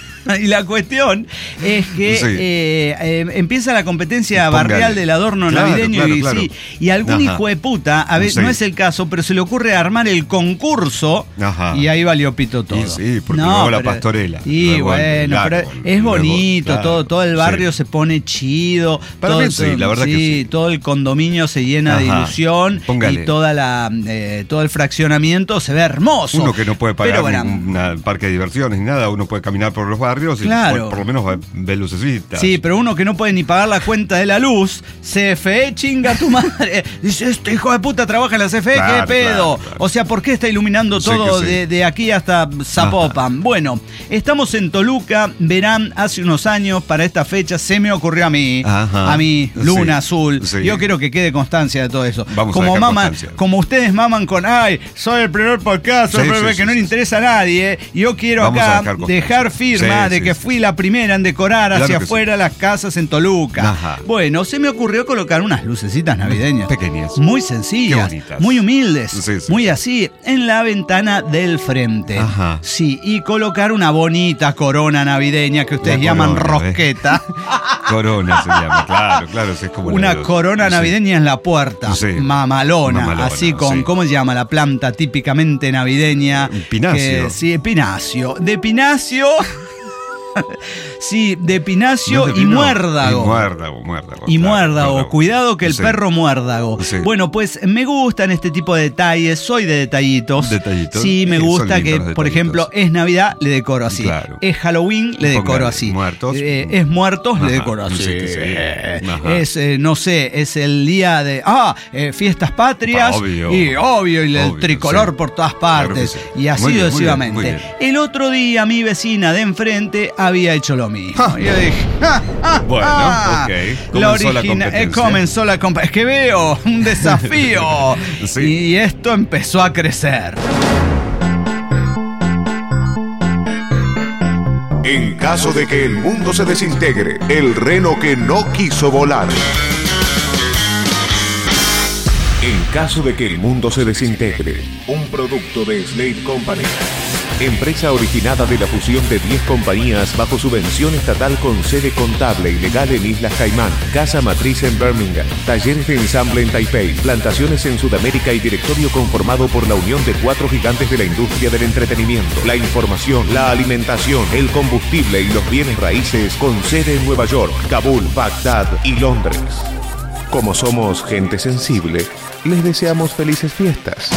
Y la cuestión es que Sí. eh, eh, empieza la competencia Póngale. barrial del adorno Claro, navideño claro, y, claro. sí, y algún Ajá. hijo de puta, a ver, Sí. no es el caso, pero se le ocurre armar el concurso Ajá. y ahí valió pito todo. Y sí, porque luego la pastorela. Y Luego el bueno, pero árbol, es luego, bonito, claro, todo, todo el barrio sí. se pone chido. Para todo, mí sí, todo- la verdad que sí. todo el condominio se llena de Ajá. ilusión Póngale. y toda la, eh, todo el fraccionamiento se ve hermoso. Uno que no puede pagar Pero bueno, un una parque de diversiones ni nada, uno puede caminar por los barrios y Claro. por, por lo menos ve- ve lucecitas. Sí, pero uno que no puede ni pagar la cuenta de la luz, C F E chinga tu madre. Dice, este hijo de puta trabaja en la C F E, Claro, ¿qué pedo? claro, claro. O sea, ¿por qué está iluminando Sí todo que sí. de, de aquí hasta Zapopan? Bueno, estamos en Toluca, verán, hace unos años, para esta fecha, se me ocurrió a mí, Ajá. a mí, Luna Sí, Azul. sí. Yo quiero que quede constancia de todo eso. Vamos a como dejar maman, constancia. como ustedes maman con, ay, soy el primer podcast, soy el Sí, primer", sí, que sí, no le sí, interesa a nadie. Yo quiero Vamos a acá dejar constancia. dejar firma Sí, de sí, que sí. fui la primera en decorar Claro hacia que sí. afuera las casas en Toluca. Ajá. Bueno, se me ocurrió colocar unas lucecitas navideñas. Pequeñas. Muy sencillas. Qué bonitas. Muy humildes. Sí, sí. Muy así, en la ventana del frente. Ajá. Sí, y colocar una bonita corona navideña que ustedes La llaman corona, ¿eh? rosqueta. Corona se llama, claro, claro. sí, es como Una la- corona sí. navideña en la puerta. Sí. Mamalona. Mamalona, así con, sí. ¿cómo se llama? La planta típicamente navideña. Pinacio. Que- sí, pinacio. De pinacio. Sí, de pinacio No es de y pino. muérdago. Y muérdago, muérdago. Y claro, muérdago, cuidado que el Sí. perro muérdago. Sí. Bueno, pues me gustan este tipo de detalles, soy de detallitos. Detallitos. Sí, me Sí, son gusta lindos que, los por detallitos. ejemplo, es Navidad, le decoro así. Claro. Es Halloween, le decoro Póngale, así. muertos. Eh, es muertos, Ajá, le decoro así. sí, sí, sí. Ajá. Es, eh, no sé, es el día de, ah, eh, fiestas patrias. Ah, obvio. Y obvio, y el Obvio, tricolor sí. por todas Claro que partes. sí. Y así Muy bien, muy sucesivamente. bien, muy bien. El otro día mi vecina de enfrente había hecho lo mismo. Y yo dije, "Ja, ja, Bueno, ja". ok. La Comenzó la origina- eh, competencia. comenzó la competencia. Es que veo un desafío. Sí. Y esto empezó a crecer. En caso de que el mundo se desintegre, el reno que no quiso volar. En caso de que el mundo se desintegre. Un producto de Slate Company. Empresa originada de la fusión de diez compañías bajo subvención estatal con sede contable y legal en Islas Caimán, casa matriz en Birmingham, talleres de ensamble en Taipei, plantaciones en Sudamérica y directorio conformado por la unión de cuatro gigantes de la industria del entretenimiento, la información, la alimentación, el combustible y los bienes raíces con sede en Nueva York, Kabul, Bagdad y Londres. Como somos gente sensible, les deseamos felices fiestas.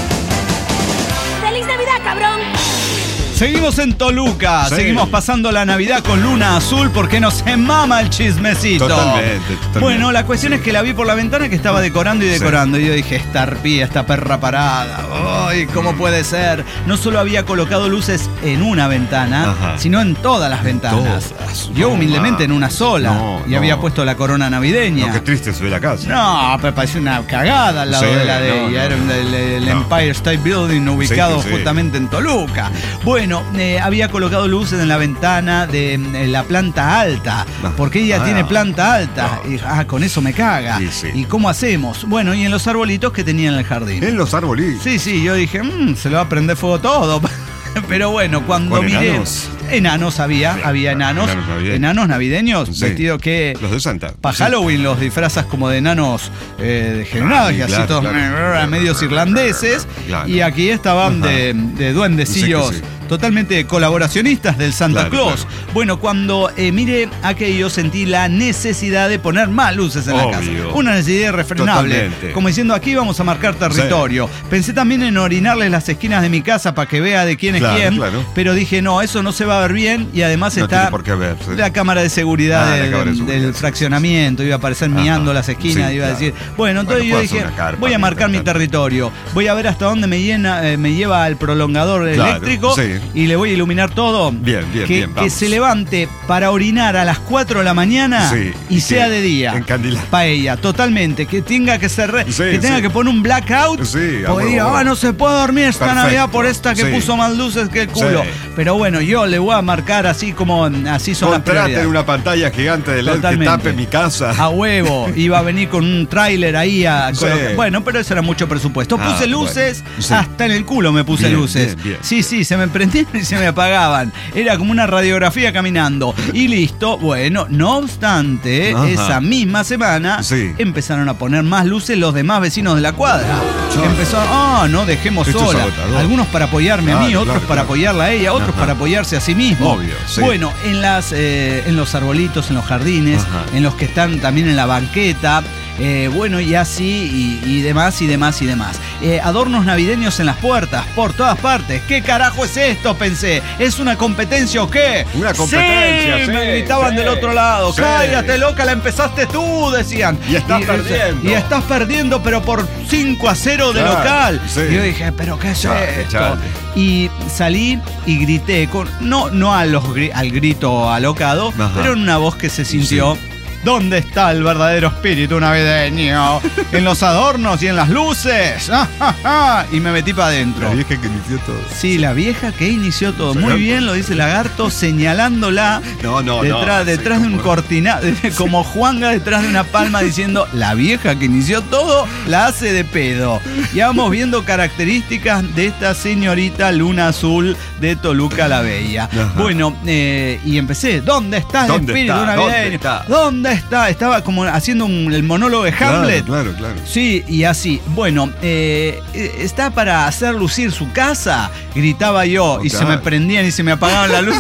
¡Feliz Navidad, cabrón! Seguimos en Toluca, Sí. seguimos pasando la Navidad con Luna Azul porque nos mama el chismecito. Totalmente, totalmente. Bueno, la cuestión es que la vi por la ventana que estaba decorando y decorando. Y yo dije, esta arpía, esta perra parada. ¡Ay, cómo puede ser! No solo había colocado luces en una ventana, Ajá. sino en todas las ventanas. Todas, Yo no, humildemente en una sola. no, y no. había puesto la corona navideña. No, qué triste se ve la casa. No, pero parecía una cagada al lado Sí, de la de no, ella. no, Era no. el, el No. Empire State Building ubicado Sí, sí. justamente en Toluca. Bueno, eh, había colocado luces en la ventana de eh, la planta alta, Ah, porque ella ah, tiene planta alta. no. Y, ah, con eso me caga. Sí, sí. ¿Y cómo hacemos? Bueno, y en los arbolitos que tenía en el jardín. En los arbolitos. Sí, sí, yo dije, mmm, se le va a prender fuego todo. Pero bueno, cuando ¿Con miré. enanos? Enanos había, Sí, había claro, enanos. enanos navideños. Enanos navideños, Sí. vestidos que. Los de Santa. Para Sí. Halloween los disfrazas como de enanos eh, degenerados Ah, y así claro, todos claro. medios irlandeses. Claro. Y aquí estaban Ajá. de, de duendecillos Sí que sí. totalmente colaboracionistas del Santa Claro, Claus. claro. Bueno, cuando eh, mire aquello sentí la necesidad de poner más luces en la Obvio. casa. Una necesidad irrefrenable. Totalmente. Como diciendo, aquí vamos a marcar territorio. Pensé también en orinarles las esquinas de mi casa para que vea de quién es Claro, quién. claro. Pero dije, no, eso no se va a ver bien y además No está tiene por qué verse. la cámara de seguridad, Ah, la del, cámara de seguridad, del sí, fraccionamiento, iba a aparecer miando Ajá. las esquinas, Sí, iba a claro. decir, bueno, entonces Bueno, yo puedo dije, hacer una carpa, voy a marcar mi mientras tanto. territorio, voy a ver hasta dónde me llena, eh, me lleva el prolongador Claro, eléctrico sí. y le voy a iluminar todo. Bien, bien, que, bien, que vamos. se levante para orinar a las cuatro de la mañana Sí, y, y sea que de día. encandilado. Para ella, totalmente. Que tenga que ser re- Sí, que tenga sí. que poner un blackout. Sí, a porque huevo, diga, huevo. ah, no se puede dormir esta Perfecto, Navidad por esta que sí. puso más luces que el culo. Sí. Pero bueno, yo le voy a marcar así como así son las Contraten prioridades. una pantalla gigante de L E D que Totalmente. tape mi casa. A huevo, iba a venir con un tráiler ahí a Sí. colocar- Bueno, pero eso era mucho presupuesto. Ah, Puse luces, bueno, sí. hasta en el culo me puse Bien, luces. bien, bien. Sí, sí, se me prendían y se me apagaban. Era como una radiografía caminando. Y listo. Bueno, no obstante, Ajá. esa misma semana Sí. empezaron a poner más luces los demás vecinos de la cuadra. Sí. Empezó, ah, no, dejemos Esto es sola. agotador. Algunos para apoyarme a mí, Claro, otros claro, para claro. apoyarla a ella, otros Ajá. para apoyarse a sí mismo. Obvio, sí. Bueno, en las eh, en los arbolitos, en los jardines, Ajá. en los que están también en la banqueta, eh, bueno, y así, y, y demás, y demás, y demás. Eh, adornos navideños en las puertas, por todas partes. ¿Qué carajo es esto? Pensé. ¿Es una competencia o qué? Una competencia, Sí, sí, me gritaban sí, del otro lado. sí. Cállate, loca, la empezaste tú, decían. Y estás perdiendo. Y estás perdiendo, pero por cinco a cero de Claro, local. sí. Y yo dije, ¿pero qué es Chale, esto? chale. Y salí y grité, con, no, no a los, gri- al grito alocado, Ajá. pero en una voz que se sintió. ¿Dónde está el verdadero espíritu navideño? ¿En los adornos y en las luces? ¡Ah, ah, ah! Y me metí para adentro. La vieja que inició todo. Sí, la vieja que inició todo. Muy Lagarto. bien, lo dice Lagarto, señalándola No, no, no. detrás, Sí, detrás de un como- cortinado, como Juanga detrás de una palma diciendo, la vieja que inició todo la hace de pedo. Y vamos viendo características de esta señorita Luna Azul de Toluca la Bella. Ajá. Bueno, eh, y empecé, ¿dónde está el ¿Dónde espíritu está? navideño? ¿Dónde está? ¿Dónde está? Estaba como haciendo un- el monólogo de Hamlet. Claro, claro, claro. Sí, y así. Bueno, eh, ¿está para hacer lucir su casa? Gritaba yo y Ok. se me prendían y se me apagaban la luz.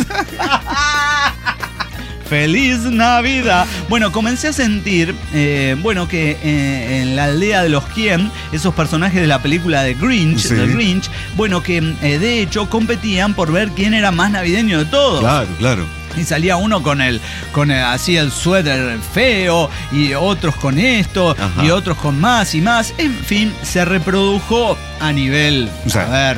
¡Feliz Navidad! Bueno, comencé a sentir, eh, bueno, que eh, en la aldea de los Quién, esos personajes de la película de Grinch, Sí. de Grinch, bueno, que eh, de hecho competían por ver quién era más navideño de todos. Claro, claro. Y salía uno con el, con el, así el suéter feo, y otros con esto, Ajá. y otros con más y más. En fin, se reprodujo a nivel, Sí. a ver,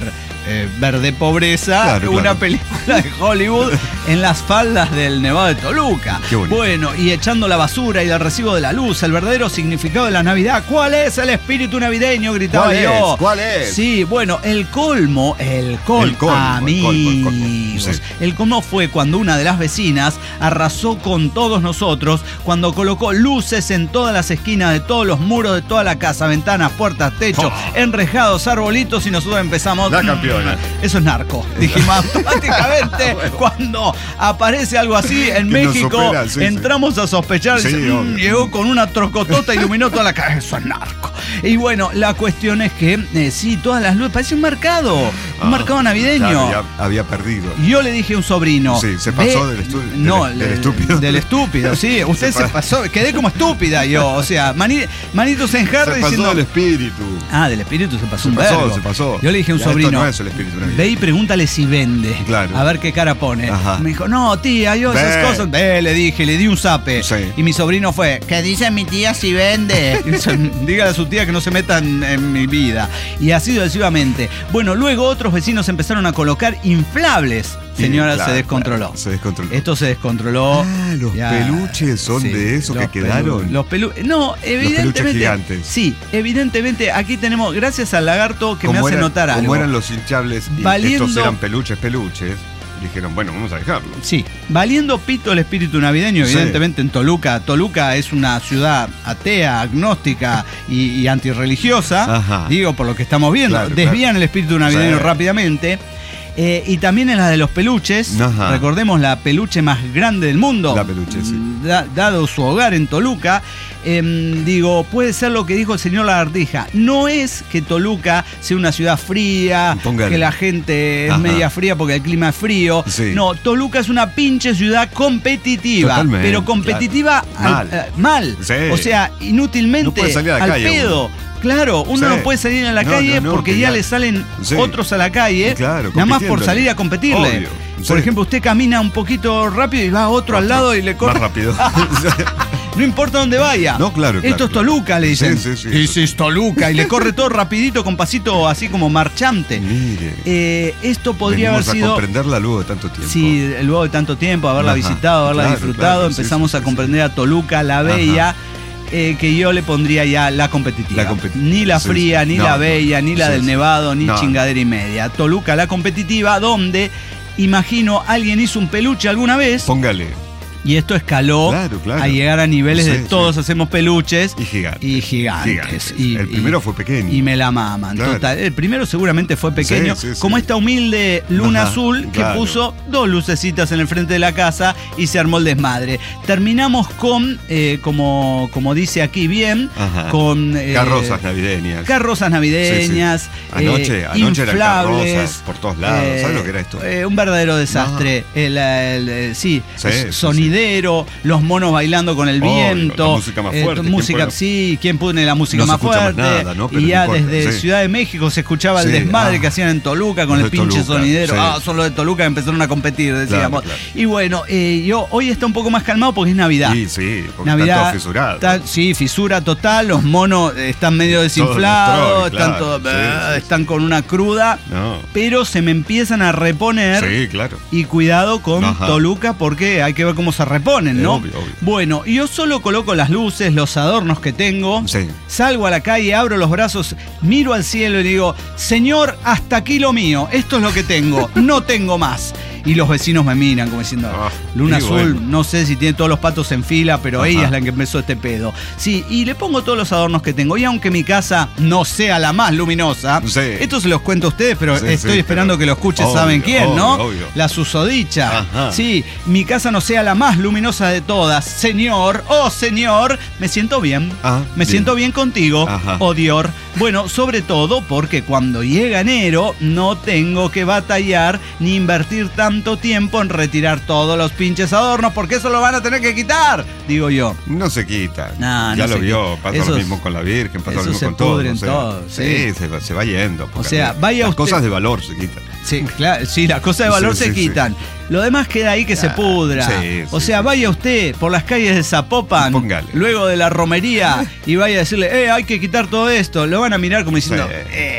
eh, Verde Pobreza, claro, una claro. película de Hollywood en las faldas del Nevado de Toluca. Qué bonito. Bueno, y echando la basura y el recibo de la luz, el verdadero significado de la Navidad. ¿Cuál es el espíritu navideño? Gritaba ¿Cuál yo. es? ¿Cuál es? Sí, bueno, el colmo, el colmo, El colmo, el amigos. colmo, el colmo, sí. El colmo fue cuando una de las vecinas arrasó con todos nosotros, cuando colocó luces en todas las esquinas de todos los muros de toda la casa, ventanas, puertas, techos, Oh. enrejados, arbolitos, y nosotros empezamos... La campeona. "Mm, eso es narco", dijimos automáticamente. Cuando aparece algo así en Que nos México, supera, sí, sí. entramos a sospechar. Sí, dice, "Mm, obvio. llegó con una trocotota, iluminó toda la casa. Eso es narco. Y bueno, la cuestión es que eh, sí, todas las luces, parece un mercado, un Ah, mercado navideño. claro, ya había perdido. Y yo le dije a un sobrino. Sí, se pasó ve- del estu- del- no, del le- estúpido. Del estúpido, sí. Usted se, pa- pasó. Quedé como estúpida yo. O sea, mani- manitos en jarra Se pasó diciendo. del espíritu. Ah, del espíritu se pasó Se un pasó, vergo. se pasó. Yo le dije a un Ya, esto sobrino. no es el espíritu navideño. Ve y pregúntale si vende. Claro. A ver qué cara pone. Ajá. Me dijo, no, tía, yo esas Ve. cosas. Ve, le dije, le di un zape. Sí. Y mi sobrino fue, ¿qué dice mi tía si vende? Y dice, dígale a su tía que no se meta en, en mi vida. Y así sucesivamente. Bueno, luego otros vecinos empezaron a colocar inflables. Señora, Sí, claro, se descontroló. claro, se descontroló. Esto se descontroló. Ah, los peluches son de esos que los quedaron. pelu- Los pelu no, evidentemente. peluches gigantes. Sí, evidentemente aquí tenemos, gracias al lagarto que me Como hace eran- notar algo. Como eran los hinchables y Valiendo- estos eran peluches, peluches, dijeron, bueno, vamos a dejarlo. Sí, valiendo pito el espíritu navideño, Sí. evidentemente en Toluca. Toluca es una ciudad atea, agnóstica y, y antirreligiosa. Ajá. Digo, por lo que estamos viendo. Claro, Desvían claro. el espíritu navideño Sí. rápidamente. Eh, y también en la de los peluches. Ajá. Recordemos la peluche más grande del mundo. La peluche, sí. Da- dado su hogar en Toluca. Em, digo, puede ser lo que dijo el señor Lagartija. No es que Toluca sea una ciudad fría, Póngale. que la gente es Ajá. media fría porque el clima es frío. Sí. No, Toluca es una pinche ciudad competitiva. Totalmente, pero competitiva claro. al- Mal. eh, mal. Sí. O sea, inútilmente No puede salir a la al calle pedo. uno. Claro, uno Sí. no puede salir a la No, calle no, no, porque que ya ya- le salen Sí. otros a la calle. Claro, nada más por compitiéndole. salir a competirle. Obvio. Por Sí. ejemplo, usted camina un poquito rápido y va otro al lado y le corre. Más rápido. No importa dónde vaya. No, claro, Esto claro, es Toluca, le dicen. Sí, sí, sí. Ese es Toluca. Y le corre todo rapidito con pasito así como marchante. Mire. Eh, esto podría Venimos haber a sido. comprenderla luego de tanto tiempo. Sí, luego de tanto tiempo, haberla Ajá, visitado, haberla claro, disfrutado, claro, sí, empezamos sí, a sí, comprender a Toluca, la Ajá. bella, eh, que yo le pondría ya la competitiva. La competitiva, Ni la sí, fría, sí. ni No, la no, bella, ni la sí, del sí. Nevado, ni No. chingadera y media. Toluca, la competitiva, donde, imagino, alguien hizo un peluche alguna vez Póngale. y esto escaló Claro, claro. a llegar a niveles de Sí, todos sí. hacemos peluches Y gigantes. y gigantes. Gigantes. Y- El y- primero fue pequeño. Y me la maman. Claro. Total. El primero seguramente fue pequeño, Sí, sí, sí. como esta humilde luna Ajá, azul que claro. puso dos lucecitas en el frente de la casa y se armó el desmadre. Terminamos con, eh, como, como dice aquí bien, Ajá. con eh, Carrozas navideñas. carrozas navideñas, Sí, sí. Anoche- eh, anoche eran inflables, carrozas por todos lados. eh, ¿Sabes lo que era esto? eh, un verdadero desastre. El, el- el- sí, Sí, es sí, sonidero, los monos bailando con el Obvio, viento. la música más eh, fuerte, ¿quién música, puede- sí, ¿quién pone la música No se más escucha más fuerte? nada, ¿no? Pero y no ya importa, desde sí. Ciudad de México se escuchaba el Sí, desmadre ah. que hacían en Toluca con Los el de pinche Toluca, sonidero. sí. Ah, son los de Toluca que empezaron a competir, decíamos. Claro, claro. Y bueno, eh, yo hoy está un poco más calmado porque es Navidad. Sí, sí, porque Navidad, están todos fisurados. está- sí, fisura total, los monos eh, están medio desinflados, destroy, están, claro, todos- sí, eh, sí, están con una cruda, No. pero se me empiezan a reponer. Sí, claro. Y cuidado con Ajá. Toluca porque hay que ver cómo se reponen, Eh, ¿no? obvio, obvio. Bueno, yo solo coloco las luces, los adornos que tengo, Sí. salgo a la calle, abro los brazos, miro al cielo y digo, Señor, hasta aquí lo mío, esto es lo que tengo, no tengo más. Y los vecinos me miran como diciendo, Ah, Luna y Azul, bueno. no sé si tiene todos los patos en fila, pero Ajá. ella es la que empezó este pedo. Sí, y le pongo todos los adornos que tengo. Y aunque mi casa no sea la más luminosa, Sí. esto se los cuento a ustedes, pero Sí, estoy sí, esperando pero- que lo escuchen, obvio, ¿saben quién, no? obvio, obvio. La susodicha. Ajá. Sí, mi casa no sea la más luminosa de todas. Señor, oh señor, me siento bien. Ah, me bien. siento bien contigo, Ajá. oh Dior. Bueno, sobre todo porque cuando llega enero no tengo que batallar ni invertir tanto tiempo en retirar todos los pinches adornos, porque eso lo van a tener que quitar, digo yo. No se quita. No, ya no lo se vio. quita. Pasa Esos- lo mismo con la Virgen, pasa lo esos mismo se con todo. pudren o sea, todos, sí. sí, se va, se va yendo. O sea, vaya Las usted- cosas de valor se quitan. Sí, claro, sí, las cosas de valor Sí, se sí, quitan. Lo demás queda ahí que se Ah, pudra. sí, o sí, sea, sí, vaya usted por las calles de Zapopan, Póngale. luego de la romería, y vaya a decirle, eh, hay que quitar todo esto. Lo van a mirar como diciendo, Sí. eh,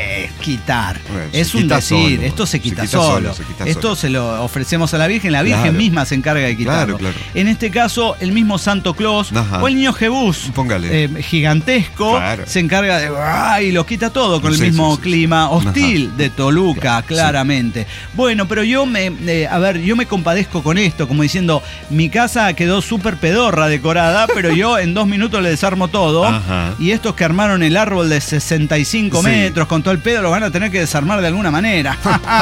quitar. Bueno, es se un quita decir, solo. esto se quita, Se quita solo. solo, se quita esto solo. se lo ofrecemos a la Virgen, la Virgen Claro. misma se encarga de quitarlo. Claro, claro. En este caso, el mismo Santo Claus Ajá. o el niño Jebús, Póngale. eh, gigantesco, Claro. se encarga de ¡ah! Y lo quita todo con el Sí, mismo sí, sí, clima sí. hostil Ajá. de Toluca, Claro, claramente. Bueno, pero yo me, eh, a ver, yo me compadezco con esto, como diciendo, mi casa quedó súper pedorra decorada, pero yo en dos minutos le desarmo todo. Ajá. Y estos que armaron el árbol de sesenta y cinco Sí. metros con todo el pedo, lo van a tener que desarmar de alguna manera.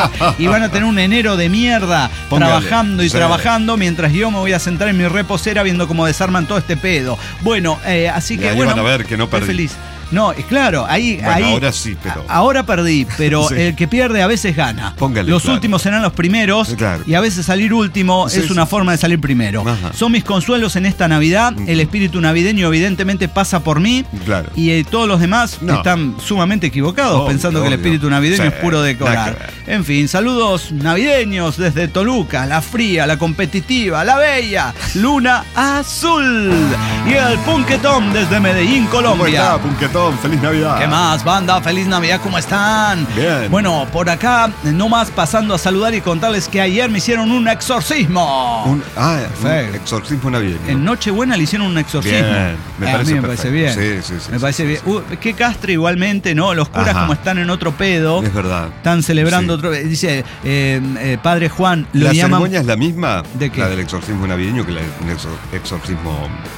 Y van a tener un enero de mierda Póngale. trabajando y Sí. trabajando mientras yo me voy a sentar en mi reposera viendo cómo desarman todo este pedo. Bueno, eh, así Y que ahí bueno. van a ver que no estoy perdí. feliz. No, es claro, ahí, Bueno, ahí. ahora sí, pero- a- Ahora perdí, pero Sí. el que pierde a veces gana. Póngale, los claro. últimos serán los primeros. Claro. Y a veces salir último Sí, es sí. una forma de salir primero. Ajá. Son mis consuelos en esta Navidad. Ujú. El espíritu navideño evidentemente pasa por mí. Claro. Y eh, todos los demás No. están sumamente equivocados, Obvio, pensando que el obvio. espíritu navideño Sí, es puro nada decorar. que ver. En fin, saludos navideños desde Toluca, la fría, la competitiva, la bella, Luna Azul. Y el Punquetón desde Medellín, ¿Cómo Colombia. está, Punquetón? ¡Feliz Navidad! ¿Qué más, banda? Feliz Navidad, ¿cómo están? Bien. Bueno, por acá, no más pasando a saludar y contarles que ayer me hicieron un exorcismo. Un, ah, Perfecto. un exorcismo navideño. En Nochebuena le hicieron un exorcismo. Bien, me Eh, parece a mí me parece bien. perfecto. Sí, sí, sí, me sí, parece sí, bien. sí. Uh, qué castre igualmente, ¿no? Los curas Ajá. como están en otro pedo. Es verdad. Están celebrando Sí. otro. Dice, eh, eh, Padre Juan, lo ¿La llaman. ceremonia es la misma? ¿De qué? La del exorcismo navideño que la del exor- exorcismo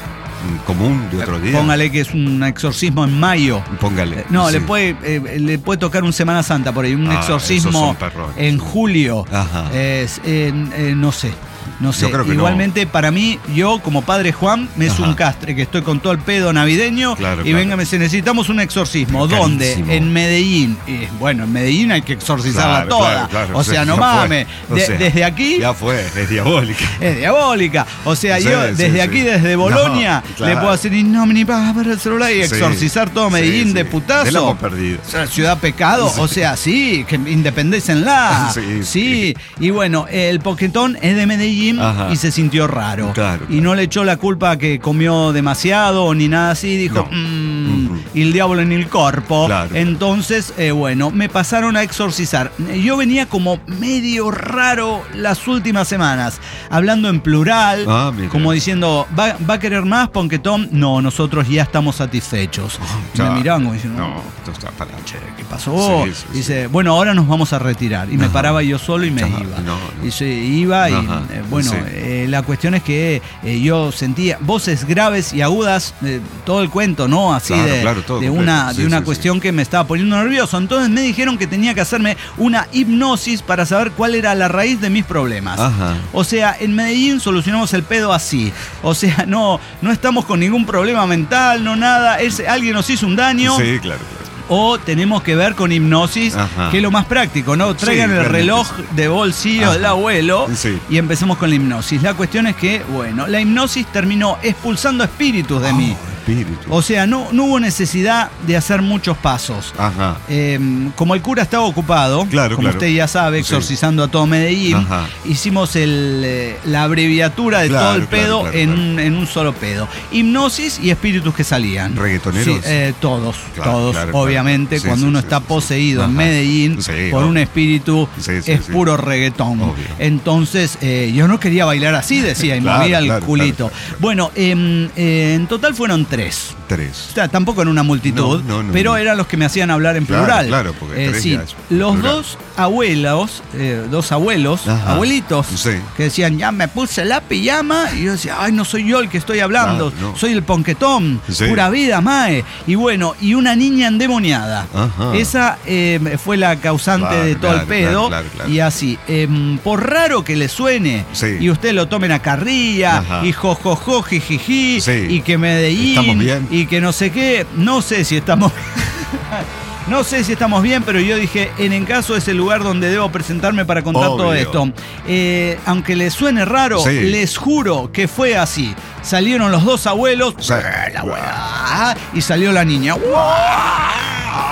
mm, común de otro día. Póngale que es un exorcismo en mayo. Póngale. Eh, No, sí. le puede eh, le puede tocar un Semana Santa por ahí, un Ah, esos exorcismo son perrones. en julio. Ajá. Es, en- eh, no sé. No sé, Yo creo que igualmente para mí, yo como Padre Juan, me es Ajá. un castre, que estoy con todo el pedo navideño. Claro, y claro. venga, me dice, necesitamos un exorcismo. Pero ¿Dónde? carísimo. En Medellín. Y, bueno, en Medellín hay que exorcizarla Claro, toda. claro, claro, o sí, sea, no ya mames. fue. O De- sea, desde aquí Ya fue, es diabólica. es diabólica. O sea, Sí, yo sí, desde sí. aquí, desde Bolonia, No, claro. le puedo hacer in nomine para el celular y Sí. exorcizar todo Sí, Medellín sí. de De putazo. la hemos perdido. O sea, ciudad pecado, o sea, sí, que independécenla. Sí, Sí, sí. Y bueno, el Poquetón es de Medellín Ajá. y se sintió raro. Claro, Y no le echó la culpa a que comió demasiado ni nada así. Dijo, No. "Mm, Ujú. y el diablo en el cuerpo". Claro. Entonces, eh, bueno, me pasaron a exorcizar. Yo venía como medio raro las últimas semanas, hablando en plural, Ah, mira. como diciendo, ¿va, va a querer más, Ponquetón? No, nosotros ya estamos satisfechos. Y Ya. me miraban como diciendo, No, esto está para che, ¿qué pasó? Sí, sí, sí. Dice, bueno, ahora nos vamos a retirar. Y me Ajá. paraba yo solo y me Ya, iba. no, no. Y se iba y, Ajá, eh, bueno, sí. eh, la cuestión es que eh, yo sentía voces graves y agudas, eh, todo el cuento, ¿no? Así Claro, de, claro, todo de completo. una, Sí, de una sí, cuestión que me estaba poniendo nervioso. Entonces me dijeron que tenía que hacerme una hipnosis para saber cuál era la raíz de mis problemas. Ajá. O sea, en Medellín solucionamos el pedo así. O sea, no, no estamos con ningún problema mental, no nada. Es, alguien nos hizo un daño. Sí, claro, claro. O tenemos que ver con hipnosis, Ajá. que es lo más práctico, ¿no? Traigan Sí, el realmente reloj sí. de bolsillo Ajá. del abuelo Sí. y empecemos con la hipnosis. La cuestión es que, bueno, la hipnosis terminó expulsando espíritus de mí. Oh, espíritu. O sea, no, no hubo necesidad de hacer muchos pasos. Ajá. Eh, como el cura estaba ocupado, Claro, como claro. usted ya sabe, Sí. exorcizando a todo Medellín, Ajá. hicimos el, eh, la abreviatura de Claro, todo el claro, pedo claro, en, claro. Un, en un solo pedo. Hipnosis y espíritus que salían. ¿Reggaetoneros? Sí, eh, todos, Claro, todos. claro, claro. Obviamente, Sí, cuando sí, uno sí, está sí, sí. poseído en Ajá. Medellín Sí, por obvio. un espíritu, Sí, sí, es sí. puro reggaetón. Obvio. Entonces, eh, yo no quería bailar así, decía, y Claro, movía el claro, culito. claro, claro. Bueno, em, eh, en total fueron tres. Tres. O sea, tampoco en una multitud, No, no, no, pero no. eran los que me hacían hablar en Claro, plural. claro, porque tres sí, ya es los plural. dos abuelos, eh, dos abuelos, Ajá. abuelitos, Sí. que decían, ya me puse la pijama, y yo decía, ay, no soy yo el que estoy hablando, Claro, no. soy el ponquetón, Sí. pura vida, mae. Y bueno, y una niña endemoniada. Ajá. Esa eh, fue la causante Claro, de todo el claro, pedo. claro, claro, claro. Y así, em, por raro que le suene, Sí. y usted lo tomen a carrilla, Ajá. y jojojo, jijiji, Sí. y que Medellín, ¿Estamos bien? y que no sé qué, no sé si estamos no sé si estamos bien, pero yo dije, en el caso es el lugar donde debo presentarme para contar Obvio. todo esto. Eh, aunque les suene raro, Sí. les juro que fue así. Salieron los dos abuelos, Sí. la abuela, y salió la niña.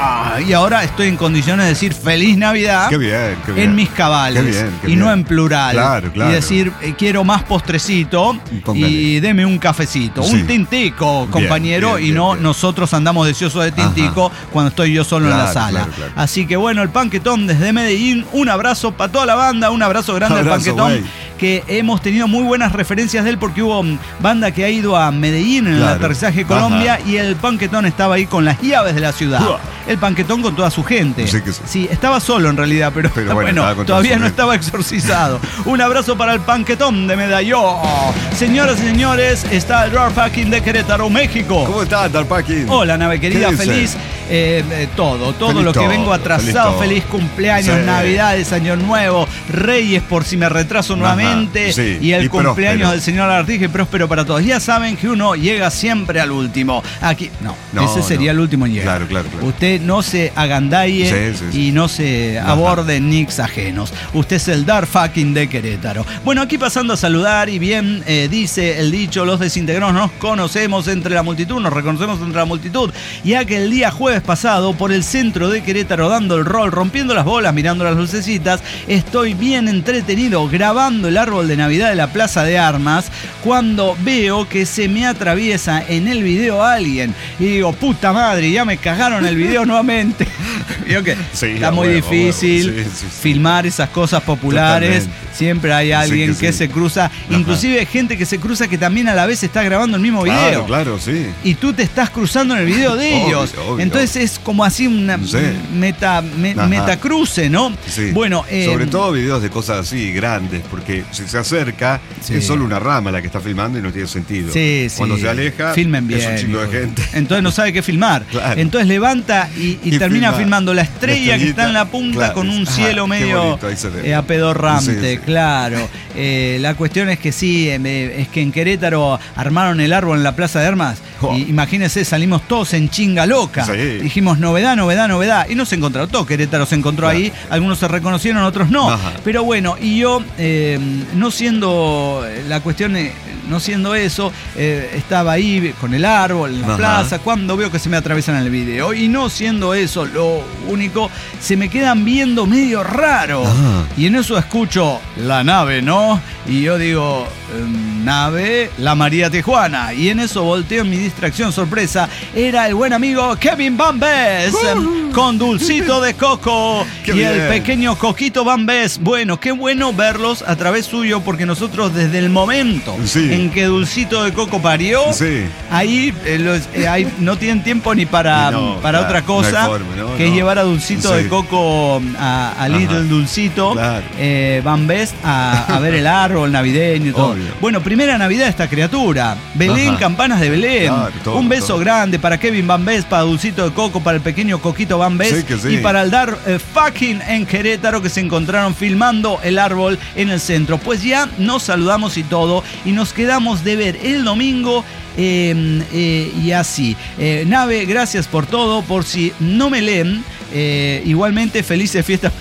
Y ahora estoy en condiciones de decir feliz Navidad. Qué bien, qué bien. En mis cabales. Qué bien, qué y bien. no en plural. Claro, claro. Y decir, eh, quiero más postrecito Póngale. y deme un cafecito. Sí. Un tintico, compañero, bien, y bien, no bien. nosotros andamos deseosos de tintico Ajá. cuando estoy yo solo Claro, en la sala. claro, claro. Así que bueno, el Panquetón desde Medellín, un abrazo para toda la banda, un abrazo grande al Abrazo, Panquetón, güey. que hemos tenido muy buenas referencias de él porque hubo mm, banda que ha ido a Medellín en el Claro. aterrizaje Colombia. Ajá. Y el Panquetón estaba ahí con las llaves de la ciudad. Uah. El Panquetón con toda su gente. Sí que sí. Sí, estaba solo en realidad, pero, Pero bueno, bueno, estaba con toda todavía su no gente. estaba exorcizado. Un abrazo para el Panquetón de Medalló. Señoras y señores, está el Roar Packing de Querétaro, México. ¿Cómo estás, Darpaki? Hola, nave querida, ¿Qué dice? feliz eh, eh, todo, todo Feliz lo que todo, vengo atrasado, feliz feliz, todo. cumpleaños, Sí. Navidades, Año Nuevo, Reyes por si me retraso Ajá, nuevamente, sí, y el y cumpleaños próspero. del señor Artije, próspero para todos. Ya saben que uno llega siempre al último. Aquí, no, No, ese sería no. el último en llegar. Claro, claro, claro. Usted no se agandalle Sí, sí, sí. y no se Ajá. aborde nicks ajenos. Usted es el Dark Fucking de Querétaro. Bueno, aquí pasando a saludar, y bien eh, dice el dicho, los desintegrados nos conocemos entre la multitud, nos reconocemos entre la multitud, ya que el día jueves pasado, por el centro de Querétaro, dando el rol, rompiendo las bolas, mirando las lucecitas, estoy bien entretenido grabando el árbol de Navidad de la Plaza de Armas, cuando veo que se me atraviesa en el video alguien, y digo, puta madre, ya me cagaron el video nuevamente. Vio que Sí, está a muy huevo, a difícil huevo. Sí, sí, sí. filmar esas cosas populares. Totalmente. Siempre hay alguien Sí que que sí. se cruza, inclusive gente que se cruza que también a la vez está grabando el mismo video. Claro, claro, sí. Y tú te estás cruzando en el video de Obvio, ellos. obvio. Entonces es como así una Sí. meta, me- Ajá. metacruce, ¿no? Sí. Bueno, eh, sobre todo videos de cosas así grandes, porque si se acerca Sí. es solo una rama la que está filmando y no tiene sentido. Sí, sí. Cuando se aleja Filmen bien, es un chingo de hijo. gente. Entonces no sabe qué filmar. Claro. Entonces levanta y, y Y termina filma filmando la la estrella que está en la punta, claro. con un Ajá, cielo qué medio bonito, ahí se ve. eh, apedorrante, Sí, sí. claro. Eh, la cuestión es que sí, eh, es que en Querétaro armaron el árbol en la Plaza de Armas. Oh. Y imagínense, salimos todos en chinga loca. Sí. Dijimos novedad, novedad, novedad. Y no se encontró todo. Querétaro se encontró Claro. ahí. Algunos se reconocieron, otros no. Ajá. Pero bueno, y yo, eh, no siendo la cuestión, eh, no siendo eso, eh, estaba ahí con el árbol en la Ajá. plaza, cuando veo que se me atraviesan en el video. Y no siendo eso lo único, se me quedan viendo medio raro. Ah. Y en eso escucho la nave, ¿no? Y yo digo, em, nave, la María Tijuana. Y en eso volteo, en mi distracción sorpresa, era el buen amigo Kevin Bambés, em, con Dulcito de Coco Qué y bien. el pequeño Coquito Bambés. Bueno, qué bueno verlos a través suyo, porque nosotros desde el momento Sí. en que Dulcito de Coco parió, Sí. ahí, eh, los- eh, ahí no tienen tiempo ni para, No, para claro, otra no hay cosa, forma, ¿no? que es No. llevar a Dulcito Sí. de Coco a, a Little Ajá. Dulcito, Claro. eh, Bambés a, a ver el árbol navideño y todo. Obvio. Bueno, primera Navidad de esta criatura. Belén, Ajá. campanas de Belén. Claro, todo, Un beso todo. grande para Kevin Bambés, para Dulcito de Coco, para el pequeño Coquito Bambés Sí que sí. y para el Dar eh, Fucking en Querétaro, que se encontraron filmando el árbol en el centro. Pues ya nos saludamos y todo, y nos quedamos de ver el domingo. Eh, eh, y así. Eh, Nave, gracias por todo. Por si no me leen, eh, igualmente felices fiestas.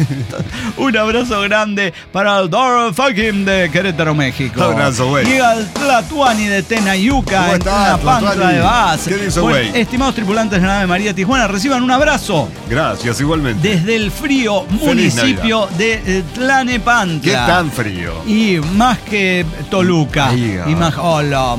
Un abrazo grande para el Dark Fucking de Querétaro, México. Abrazo, güey. Llega el Tlatuani de Tenayuca, ¿Cómo en estás, la Pantla Tlatuani? de base. ¿Qué dice, Bueno, güey? estimados tripulantes de la nave María Tijuana, reciban un abrazo Gracias, igualmente. desde el frío Feliz municipio de eh, Tlanepantla. ¿Qué tan frío? Y más que Toluca. Ahí, y ah. más. ¡Hola,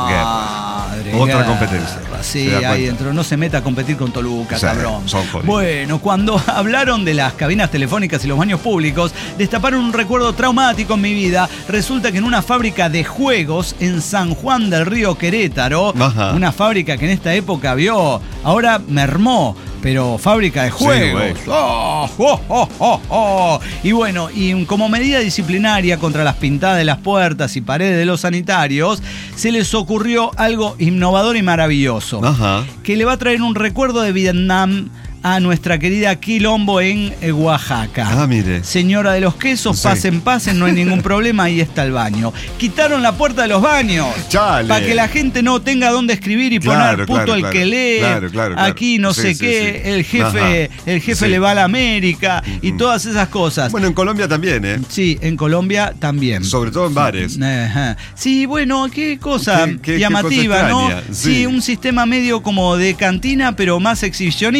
madre! Otra guerra. competencia. Sí, Se da ahí cuenta. entró. No se meta a competir con Toluca, Sí, cabrón. son jodidos. Bueno, cuando hablaron de las cabinas telefónicas y los baños públicos, destaparon un recuerdo traumático en mi vida. Resulta que en una fábrica de juegos en San Juan del Río, Querétaro, Ajá. una fábrica que en esta época vio, ahora mermó, pero fábrica de Sí, juegos. güey. Oh, oh, oh, oh, oh. Y bueno, y como medida disciplinaria contra las pintadas de las puertas y paredes de los sanitarios, se les ocurrió algo innovador y maravilloso, Ajá. que le va a traer un recuerdo de Vietnam a nuestra querida Quilombo en eh, Oaxaca. Ah, mire. Señora de los quesos, Sí. pasen, pasen, no hay ningún problema, ahí está el baño. Quitaron la puerta de los baños Chale. para que la gente no tenga dónde escribir y Claro, poner puto claro, el claro. que lee, Claro, claro, claro. aquí no Sí, sé sí, qué, sí. el jefe, Ajá. el jefe Sí. le va a la América y Ujú. todas esas cosas. Bueno, en Colombia también, ¿eh? Sí, en Colombia también. Sobre todo en bares. Ajá. Sí, bueno, qué cosa Qué- qué- qué llamativa, cosa ¿no? extraña, Sí. sí. un sistema medio como de cantina, pero más exhibicionista. Un Uy,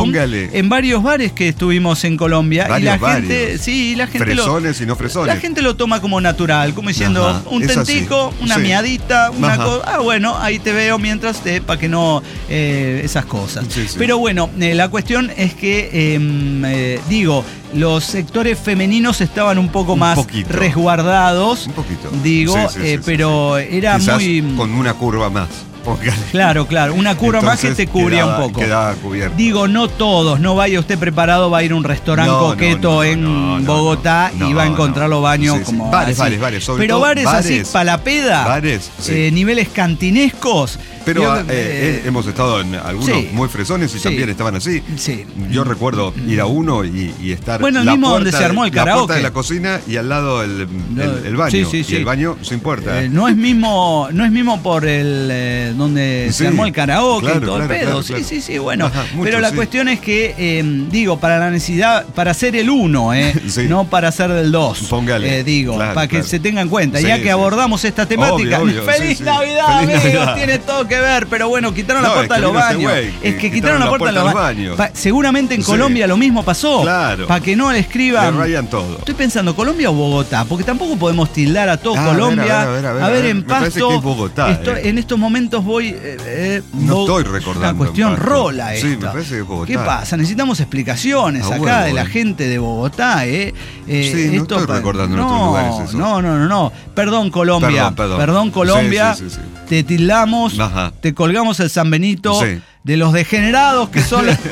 Póngale. en varios bares que estuvimos en Colombia. Varios y la varios. gente, sí, la gente fresones lo, y no fresones. La gente lo toma como natural, como diciendo Ajá, un es tentico, así. una Sí. miadita, una Ajá. cosa. Ah, bueno, ahí te veo mientras te, para que no eh, esas cosas. Sí, sí. Pero bueno, eh, la cuestión es que eh, eh, digo, los sectores femeninos estaban un poco Un más poquito. resguardados. Un poquito. Digo, Sí, sí, sí, eh, sí, pero sí. era Quizás muy. con una curva más. Póngale. Claro, claro, una curva más que Entonces te cubría quedaba- un poco. Quedaba cubierto. Digo, no todos, no vaya usted preparado, va a ir a un restaurante No, no, coqueto no, no, en no, no, Bogotá no, y va a no. encontrar los baños Sí, sí. como Bares, así. bares, bares, sobre Pero todo bares, así, bares. palapeda, Bares, sí. eh, niveles cantinescos. Pero yo, eh, eh, hemos estado en algunos sí. muy fresones y Sí. también estaban así. Sí. Yo recuerdo ir a uno y, y estar. Bueno, el la mismo donde puerta se de- armó el La karaoke. puerta de la cocina y al lado el, No, el- el baño. sí, sí, sí. Y el baño sin puerta. Eh, no es mismo, no es mismo por el eh, donde Sí, se armó el karaoke claro, y todo claro, el pedo. claro, sí, claro. sí, sí, bueno. Ajá, mucho, pero la sí. cuestión es que, eh, digo, para la necesidad, para ser el uno, eh, Sí. no para ser del dos. Póngale, eh, digo, claro, para que claro. se tenga en cuenta. Sí, ya que sí. abordamos esta temática, Obvio, obvio, ¡Feliz sí, sí. Navidad, Feliz amigos! Navidad. Tiene todo que ver, pero bueno, quitaron la No, puerta es de que los vino este baños. güey, es que que quitaron la puerta de los baños. Pa- seguramente en Sí. Colombia lo mismo pasó. Claro. Para que no le escriban. Le rayan todo. Estoy pensando, ¿Colombia o Bogotá? Porque tampoco podemos tildar a todo Ah, a ver, Colombia. a ver, a ver, a ver, en me parece Pasto. que es Bogotá, estoy- eh. En estos momentos voy. eh, eh, No Bo- estoy recordando Una cuestión en Pasto. rola Sí, esta. me parece que es Bogotá. ¿Qué pasa? Necesitamos explicaciones A acá huevo, de la eh. gente de Bogotá, ¿eh? Eh, Sí, no estoy pa- recordando en no, otros lugares eso. No, no, no, no. Perdón, Colombia. Perdón, perdón. Colombia. Sí, sí, sí, sí. Te tildamos, Ajá. te colgamos el San Benito. Sí. De los degenerados que son los,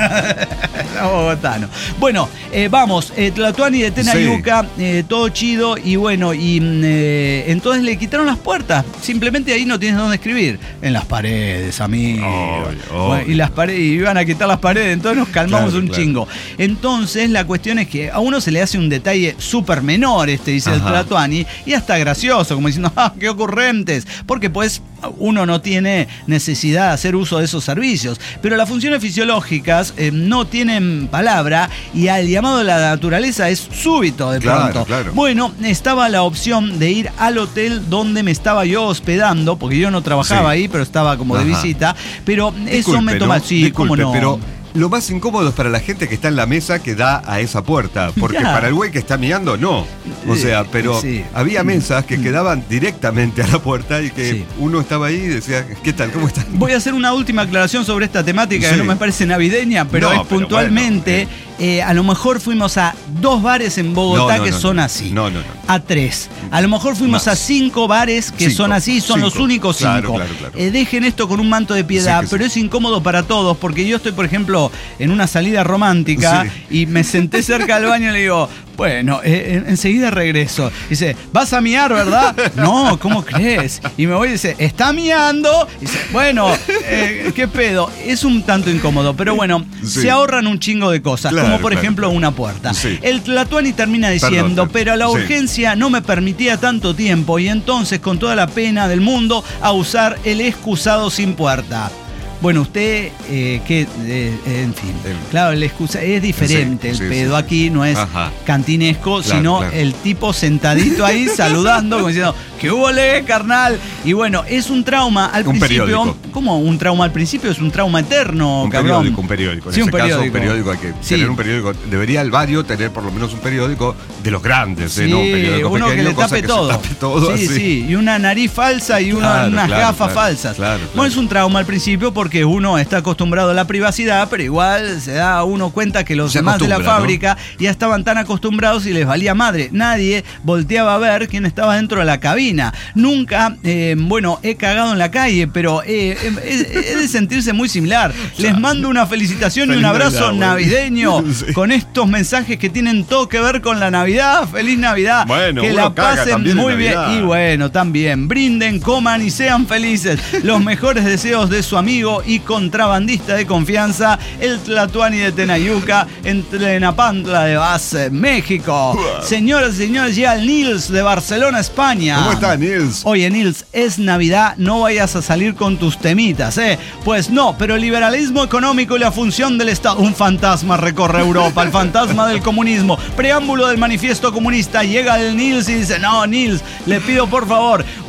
los bogotanos. Bueno, eh, vamos, eh, Tlatuani de Tenayuca, eh, todo chido y bueno, y mm, eh, entonces le quitaron las puertas. Simplemente ahí no tienes dónde escribir. En las paredes, amigo. Obvio, obvio. Bueno, y las paredes, y iban a quitar las paredes, entonces nos calmamos Claro, un claro. chingo. Entonces la cuestión es que a uno se le hace un detalle súper menor, este dice el Ajá. Tlatuani, y hasta gracioso, como diciendo, ¡ah, qué ocurrentes! Porque pues uno no tiene necesidad de hacer uso de esos servicios. Pero las funciones fisiológicas eh, no tienen palabra y al llamado de la naturaleza es súbito de Claro, pronto. claro. Bueno, estaba la opción de ir al hotel donde me estaba yo hospedando, porque yo no trabajaba Sí. ahí, pero estaba como de Ajá. visita. Pero eso Disculpe, me toma. ¿no? Sí, cómo Disculpe, no. pero lo más incómodo es para la gente que está en la mesa que da a esa puerta. Porque Ya. para el güey que está mirando, no. O sea, pero Sí. había mesas que quedaban directamente a la puerta y que Sí. uno estaba ahí y decía, ¿qué tal? ¿Cómo están? Voy a hacer una última aclaración sobre esta temática Sí. que no me parece navideña, pero No, es pero puntualmente. bueno, eh, a lo mejor fuimos a dos bares en Bogotá No, no, que no, son no. así. No, no, no. A tres. A lo mejor fuimos Más. a cinco bares que Cinco, son así, son los cinco. únicos Claro, cinco. claro, claro. Eh, dejen esto con un manto de piedad, Sí que pero sí. es incómodo para todos, porque yo estoy, por ejemplo, en una salida romántica y me senté cerca del baño y le digo, bueno, eh, en- enseguida regreso. Dice, ¿vas a miar, verdad? No, ¿cómo crees? Y me voy y dice, ¿está miando? Y dice, bueno, eh, ¿qué pedo? Es un tanto incómodo, pero bueno, Sí. se ahorran un chingo de cosas, Claro, como por claro, ejemplo claro. una puerta. Sí. El Tlatuani termina diciendo, Perdón, pero la sí. urgencia no me permitía tanto tiempo y entonces con toda la pena del mundo a usar el excusado sin puerta. Bueno, usted, eh, que, eh, en fin, Eh, claro, el excusa es diferente. sí, el sí, pedo sí. aquí no es Ajá. cantinesco, Claro, sino claro. el tipo sentadito ahí saludando, como diciendo, ¿qué hubo, le, carnal? Y bueno, es un trauma al Un principio. periódico. ¿Cómo un trauma al principio? Es un trauma eterno, Un cabrón. periódico, un periódico. En Sí, ese un caso, periódico. un periódico hay que Sí. tener un periódico. Debería el barrio tener por lo menos un periódico de los grandes, ¿eh? Sí, no un periódico uno pequeño, que le cosa tape que todo. Se tape todo sí, así. sí, y una nariz falsa y una- Claro, unas claro, gafas claro, falsas. claro, claro. Bueno, es un trauma al principio porque uno está acostumbrado a la privacidad, pero igual se da uno cuenta que los Se demás de la acostumbra, ¿no? fábrica ya estaban tan acostumbrados y les valía madre. Nadie volteaba a ver quién estaba dentro de la cabina. Nunca, eh, bueno, he cagado en la calle, pero eh, he de sentirse muy similar. Les mando una felicitación y Feliz un abrazo Navidad, güey. navideño Sí. con estos mensajes que tienen todo que ver con la Navidad. Feliz Navidad. Bueno, que uno la caga pasen también en muy bien. Navidad. Y bueno, también brinden, coman y sean felices. Los mejores deseos de su amigo y contrabandista de confianza, el Tlatuani de Tenayuca, en Tlenapantla de Base, México. Señoras y señores, ya el Nils de Barcelona, España. ¿Cómo está, Nils? Oye, Nils, es Navidad, no vayas a salir con tus temitas, ¿eh? Pues no, pero el liberalismo económico y la función del Estado. Un fantasma recorre Europa, el fantasma del comunismo. Preámbulo del manifiesto comunista. Llega el Nils y dice, no, Nils, le pido por favor.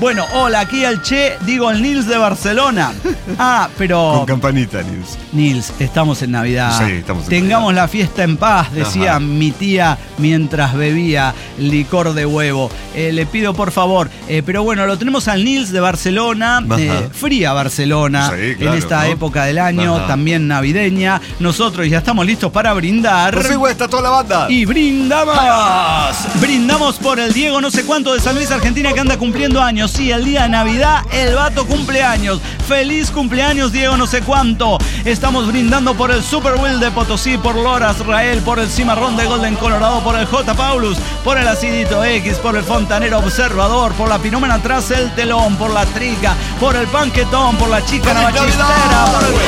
Bueno, hola, aquí el Che, digo el Nils de Barcelona. Ah, pero... Con campanita, Nils. Nils, estamos en Navidad. Sí, estamos en Tengamos Navidad. la fiesta en paz, decía Ajá. mi tía mientras bebía licor de huevo. Eh, le pido por favor, eh, pero bueno, lo tenemos al Nils de Barcelona, eh, fría Barcelona, sí, claro, en esta ¿no? época del año, Ajá. también navideña. Nosotros ya estamos listos para brindar. Pues sí, güey, está toda la banda. Y brindamos. Brindamos por el Diego no sé cuánto de San Luis, Argentina, que anda cumpliendo años. Sí, el día de Navidad, el vato cumpleaños. Feliz cumpleaños, Diego no sé cuánto. Estamos brindando por el Super Will de Potosí, por Lora Israel, por el Cimarrón de Golden Colorado, por el J. Paulus, por el Acidito X, por el Fontanero Observador, por la Pinómena tras el telón, por la Trica, por el Panquetón, por la Chica Navachistera, por el...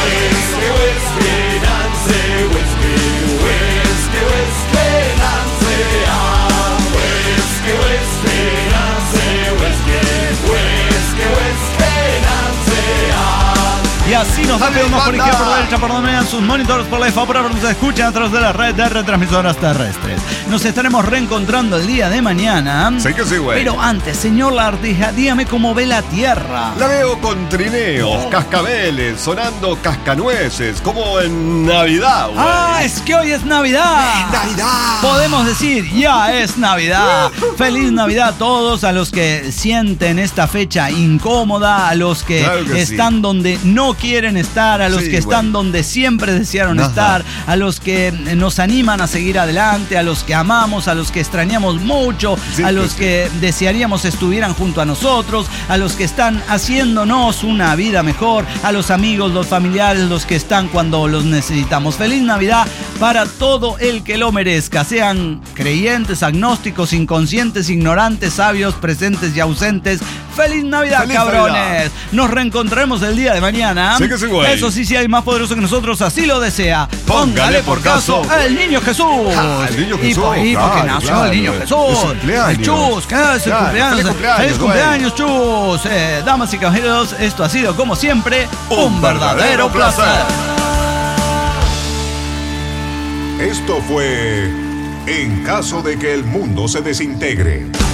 Y así nos despedimos por izquierda, por derecha, por donde vean sus monitores, por la F A, por donde se escuchan a través de la red de retransmisoras terrestres. Nos estaremos reencontrando el día de mañana. Sí que sí, güey. Pero antes, señor Lartija, dígame cómo ve la Tierra. La veo con trineos, Oh. cascabeles, sonando cascanueces, como en Navidad, güey. ¡Ah, es que hoy es Navidad! ¡Navidad! Podemos decir, ya es Navidad. Feliz Navidad a todos, a los que sienten esta fecha incómoda, a los que, Claro que están sí. donde no quieren estar, a los Sí, que están bueno. donde siempre desearon Ajá. estar, a los que nos animan a seguir adelante, a los que amamos, a los que extrañamos mucho, Sí, a los pues sí. que desearíamos estuvieran junto a nosotros, a los que están haciéndonos una vida mejor, a los amigos, los familiares, los que están cuando los necesitamos. Feliz Navidad para todo el que lo merezca, sean creyentes, agnósticos, inconscientes, ignorantes, sabios, presentes y ausentes. ¡Feliz Navidad, ¡Feliz cabrones! Navidad! Nos reencontraremos el día de mañana. Sí que sí, güey. Eso sí, si hay más poderoso que nosotros, así lo desea. Póngale por caso el niño Jesús. Ah, el niño Y Jesús, por- Y, porque claro, nació claro. el niño Es Jesús. su cumpleaños. El Chus, ¿qué es el Claro, cumpleaños? feliz cumpleaños, Feliz güey. cumpleaños, Chus. Eh, damas y caballeros, esto ha sido, como siempre, un, Un verdadero verdadero placer. Esto fue En caso de que el mundo se desintegre.